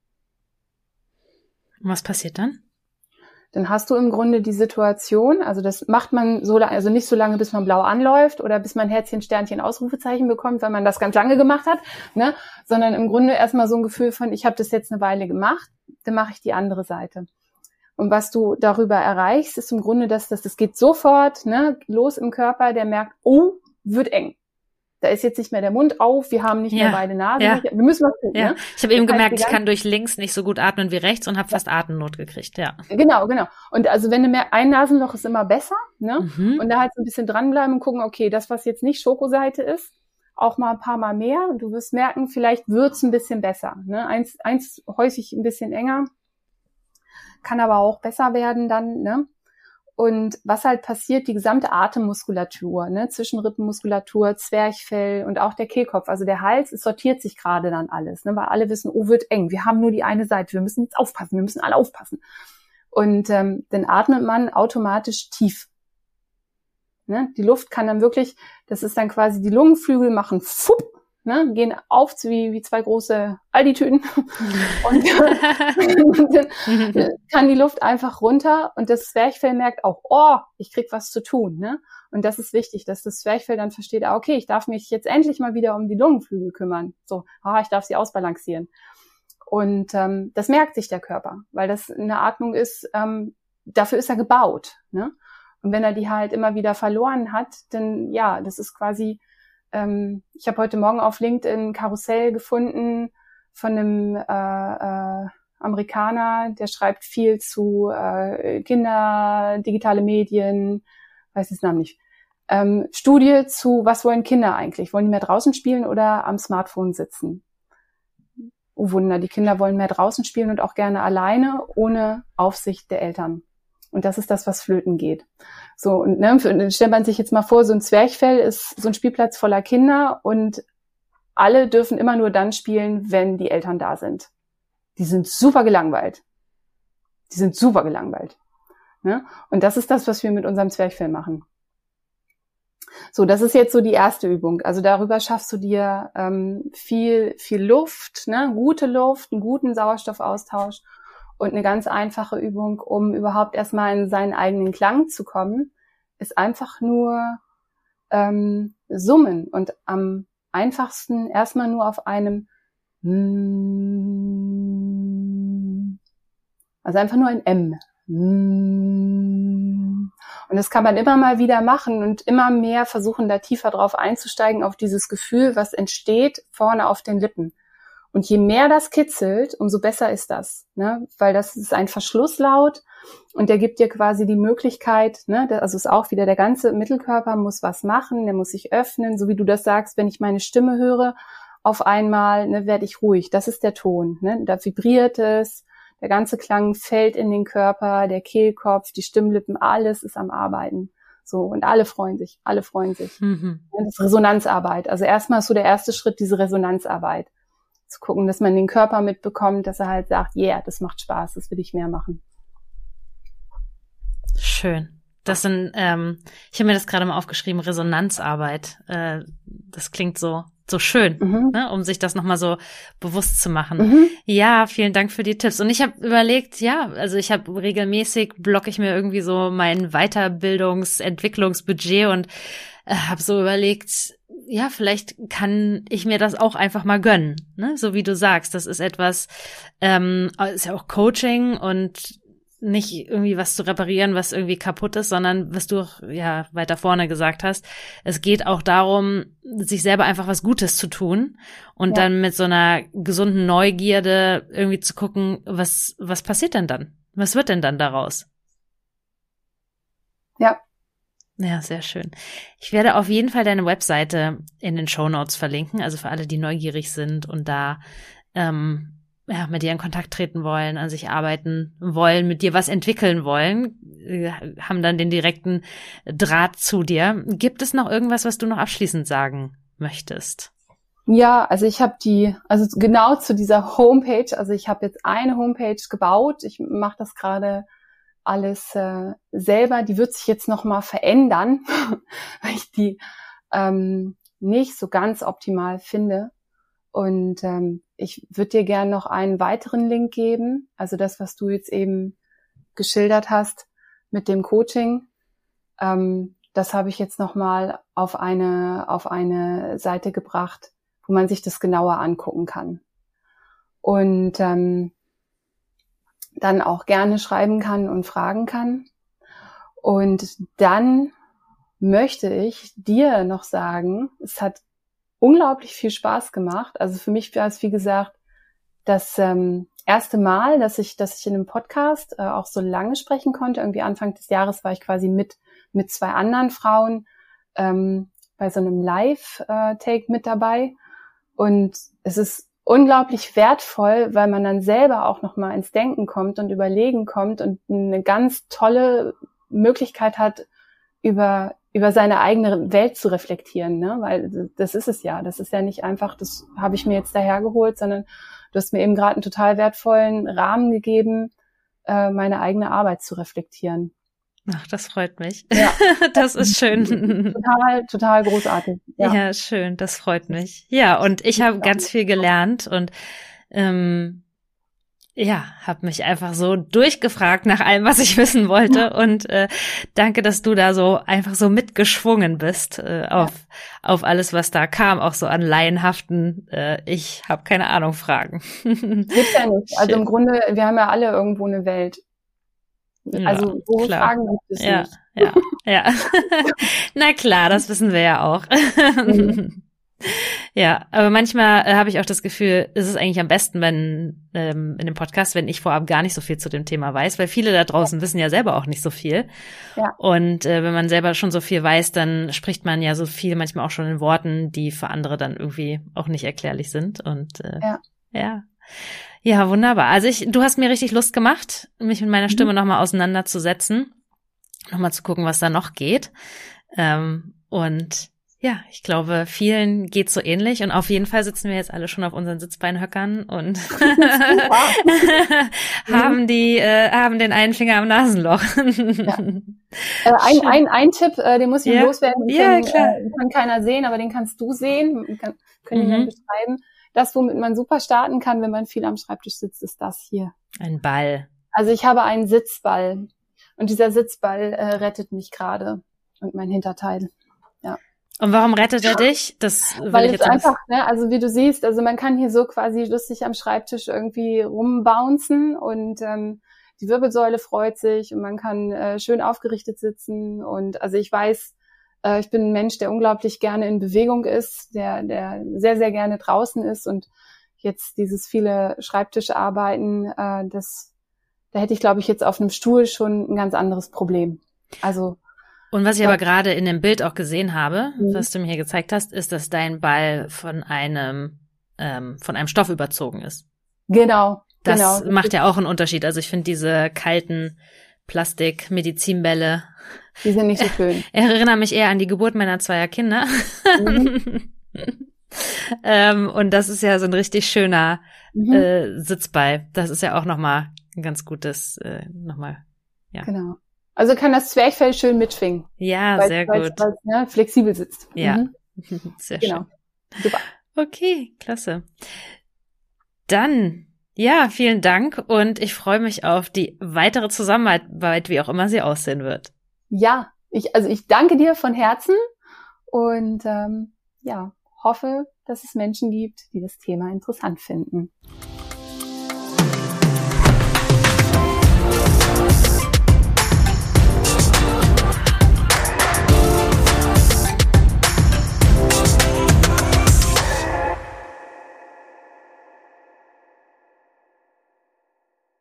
Und was passiert dann? Dann hast du im Grunde die Situation, also das macht man so, also nicht so lange, bis man blau anläuft oder bis man Herzchen, Sternchen, Ausrufezeichen bekommt, weil man das ganz lange gemacht hat, ne, sondern im Grunde erstmal so ein Gefühl von, ich habe das jetzt eine Weile gemacht, dann mache ich die andere Seite. Und was du darüber erreichst, ist im Grunde, dass das, das geht sofort, ne, los im Körper, der merkt, oh, wird eng. Da ist jetzt nicht mehr der Mund auf, wir haben nicht Ja, mehr beide Nasen, ja. wir müssen was tun. Ja, Ne? ich habe eben Das heißt, gemerkt, die ich kann durch links nicht so gut atmen wie rechts und habe fast Atemnot gekriegt, ja. Genau, genau. Und also wenn du mehr, ein Nasenloch ist immer besser, ne? Mhm. Und da halt so ein bisschen dranbleiben und gucken, okay, das, was jetzt nicht Schokoseite ist, auch mal ein paar Mal mehr und du wirst merken, vielleicht wird's ein bisschen besser, ne? Eins, eins häufig ein bisschen enger, kann aber auch besser werden dann, ne? Und was halt passiert, die gesamte Atemmuskulatur, ne, Zwischenrippenmuskulatur, Zwerchfell und auch der Kehlkopf, also der Hals, es sortiert sich gerade dann alles, ne, weil alle wissen, oh, wird eng, wir haben nur die eine Seite, wir müssen jetzt aufpassen, wir müssen alle aufpassen. Und ähm, dann atmet man automatisch tief. Ne? Die Luft kann dann wirklich, das ist dann quasi, die Lungenflügel machen fupp, ne, gehen auf wie, wie zwei große Aldi-Tüten und dann kann die Luft einfach runter und das Zwerchfell merkt auch, oh, ich krieg was zu tun, ne? Und das ist wichtig, dass das Zwerchfell dann versteht, ah, okay, ich darf mich jetzt endlich mal wieder um die Lungenflügel kümmern. So, ah, ich darf sie ausbalancieren. Und ähm, das merkt sich der Körper, weil das eine Atmung ist, ähm, dafür ist er gebaut, ne? Und wenn er die halt immer wieder verloren hat, dann, ja, das ist quasi, ich habe heute Morgen auf LinkedIn ein Karussell gefunden von einem äh, äh, Amerikaner, der schreibt viel zu äh, Kinder, digitale Medien, weiß den Namen nicht. Ähm, Studie zu, was wollen Kinder eigentlich? Wollen die mehr draußen spielen oder am Smartphone sitzen? Oh Wunder, die Kinder wollen mehr draußen spielen und auch gerne alleine, ohne Aufsicht der Eltern. Und das ist das, was flöten geht. So, und ne, für, stellt man sich jetzt mal vor, so ein Zwerchfell ist so ein Spielplatz voller Kinder und alle dürfen immer nur dann spielen, wenn die Eltern da sind. Die sind super gelangweilt. Die sind super gelangweilt. Ne? Und das ist das, was wir mit unserem Zwerchfell machen. So, das ist jetzt so die erste Übung. Also darüber schaffst du dir ähm, viel, viel Luft, ne? Gute Luft, einen guten Sauerstoffaustausch. Und eine ganz einfache Übung, um überhaupt erstmal in seinen eigenen Klang zu kommen, ist einfach nur ähm, Summen und am einfachsten erstmal nur auf einem mm, also einfach nur ein M. Mm. Und das kann man immer mal wieder machen und immer mehr versuchen, da tiefer drauf einzusteigen, auf dieses Gefühl, was entsteht vorne auf den Lippen. Und je mehr das kitzelt, umso besser ist das, ne? Weil das ist ein Verschlusslaut und der gibt dir quasi die Möglichkeit, ne? Also ist auch wieder der ganze Mittelkörper muss was machen, der muss sich öffnen, so wie du das sagst, wenn ich meine Stimme höre, auf einmal, ne, werde ich ruhig. Das ist der Ton, ne? Da vibriert es, der ganze Klang fällt in den Körper, der Kehlkopf, die Stimmlippen, alles ist am Arbeiten. So, und alle freuen sich, alle freuen sich. Mhm. Und das ist Resonanzarbeit. Also erstmal ist so der erste Schritt, diese Resonanzarbeit. Zu gucken, dass man den Körper mitbekommt, dass er halt sagt, yeah, das macht Spaß, das will ich mehr machen. Schön. Das sind, ähm, ich habe mir das gerade mal aufgeschrieben, Resonanzarbeit. Äh, das klingt so so schön, Mhm. ne, um sich das nochmal so bewusst zu machen. Mhm. Ja, vielen Dank für die Tipps. Und ich habe überlegt, ja, also ich habe regelmäßig, blocke ich mir irgendwie so mein Weiterbildungs-, Entwicklungsbudget und äh, habe so überlegt, ja, vielleicht kann ich mir das auch einfach mal gönnen, ne, so wie du sagst. Das ist etwas, ähm, ist ja auch Coaching und nicht irgendwie was zu reparieren, was irgendwie kaputt ist, sondern was du auch, ja, weiter vorne gesagt hast, es geht auch darum, sich selber einfach was Gutes zu tun und Ja. dann mit so einer gesunden Neugierde irgendwie zu gucken, was was passiert denn dann? Was wird denn dann daraus? Ja. Ja, sehr schön. Ich werde auf jeden Fall deine Webseite in den Shownotes verlinken, also für alle, die neugierig sind und da ähm, ja, mit dir in Kontakt treten wollen, an sich arbeiten wollen, mit dir was entwickeln wollen, äh, haben dann den direkten Draht zu dir. Gibt es noch irgendwas, was du noch abschließend sagen möchtest? Ja, also ich habe die, also genau zu dieser Homepage, also ich habe jetzt eine Homepage gebaut, ich mache das gerade alles äh, selber, die wird sich jetzt nochmal verändern, weil ich die ähm, nicht so ganz optimal finde. Und ähm, ich würde dir gerne noch einen weiteren Link geben, also das, was du jetzt eben geschildert hast mit dem Coaching. Ähm, das habe ich jetzt nochmal auf eine auf eine Seite gebracht, wo man sich das genauer angucken kann. Und ähm, dann auch gerne schreiben kann und fragen kann. Und dann möchte ich dir noch sagen, es hat unglaublich viel Spaß gemacht. Also für mich war es, wie gesagt, das ähm, erste Mal, dass ich, dass ich in einem Podcast äh, auch so lange sprechen konnte. Irgendwie Anfang des Jahres war ich quasi mit mit zwei anderen Frauen ähm, bei so einem Live-Take mit dabei. Und es ist unglaublich wertvoll, weil man dann selber auch noch mal ins Denken kommt und überlegen kommt und eine ganz tolle Möglichkeit hat, über über seine eigene Welt zu reflektieren, ne? Weil das ist es ja. Das ist ja nicht einfach, das habe ich mir jetzt dahergeholt, sondern du hast mir eben gerade einen total wertvollen Rahmen gegeben, äh, meine eigene Arbeit zu reflektieren. Ach, das freut mich. Ja. Das ist schön. Total, total großartig. Ja, Ja, schön, das freut mich. Ja, und ich habe ganz viel gelernt und ähm, ja, habe mich einfach so durchgefragt nach allem, was ich wissen wollte und äh, danke, dass du da so einfach so mitgeschwungen bist äh, auf ja. auf alles, was da kam, auch so an laienhaften, äh, ich habe keine Ahnung, Fragen. Gibt's ja nicht. Also im Grunde, wir haben ja alle irgendwo eine Welt. Also ja, wo klar. Fragen gibt es ja, nicht. Ja, ja. Na klar, das wissen wir ja auch. Mhm. Ja, aber manchmal äh, habe ich auch das Gefühl, ist es eigentlich am besten, wenn ähm, in dem Podcast, wenn ich vorab gar nicht so viel zu dem Thema weiß, weil viele da draußen wissen ja selber auch nicht so viel. Ja. Und äh, wenn man selber schon so viel weiß, dann spricht man ja so viel manchmal auch schon in Worten, die für andere dann irgendwie auch nicht erklärlich sind. Und äh, ja. ja. Ja, wunderbar. Also ich, du hast mir richtig Lust gemacht, mich mit meiner Stimme mhm. nochmal auseinanderzusetzen, nochmal zu gucken, was da noch geht. Ähm, und ja, ich glaube, vielen geht's so ähnlich und auf jeden Fall sitzen wir jetzt alle schon auf unseren Sitzbeinhöckern und haben die äh, haben den einen Finger am Nasenloch. Ja. Äh, ein, ein, ein Tipp, äh, den muss ich ja. loswerden, den ja, kann, klar. Äh, kann keiner sehen, aber den kannst du sehen, kann, können wir Mhm. dann beschreiben. Das, womit man super starten kann, wenn man viel am Schreibtisch sitzt, ist das hier. Ein Ball. Also ich habe einen Sitzball und dieser Sitzball äh, rettet mich gerade und mein Hinterteil. Ja. Und warum rettet er dich? Das will Weil ich es jetzt einfach, ne, also wie du siehst, also man kann hier so quasi lustig am Schreibtisch irgendwie rumbouncen und ähm, die Wirbelsäule freut sich und man kann äh, schön aufgerichtet sitzen und also ich weiß, äh, ich bin ein Mensch, der unglaublich gerne in Bewegung ist, der der sehr, sehr gerne draußen ist und jetzt dieses viele Schreibtischarbeiten, äh, das, da hätte ich, glaube ich, jetzt auf einem Stuhl schon ein ganz anderes Problem. Also Und was ich aber gerade in dem Bild auch gesehen habe, Mhm. was du mir hier gezeigt hast, ist, dass dein Ball von einem ähm, von einem Stoff überzogen ist. genau, Das genau. macht ja auch einen Unterschied. Also ich finde diese kalten Plastik-Medizinbälle Die sind nicht so schön. Ich erinnere mich eher an die Geburt meiner zweier Kinder. Mhm. ähm, und das ist ja so ein richtig schöner mhm. äh, Sitzball. Das ist ja auch nochmal ein ganz gutes, äh, nochmal, ja. Genau. Also kann das Zwerchfell schön mitschwingen. Ja, weil, sehr weil, gut. Weil es ne, flexibel sitzt. Ja, mhm. sehr genau. schön. Super. Okay, klasse. Dann, ja, vielen Dank und ich freue mich auf die weitere Zusammenarbeit, wie auch immer sie aussehen wird. Ja, ich, also ich danke dir von Herzen und ähm, ja, hoffe, dass es Menschen gibt, die das Thema interessant finden.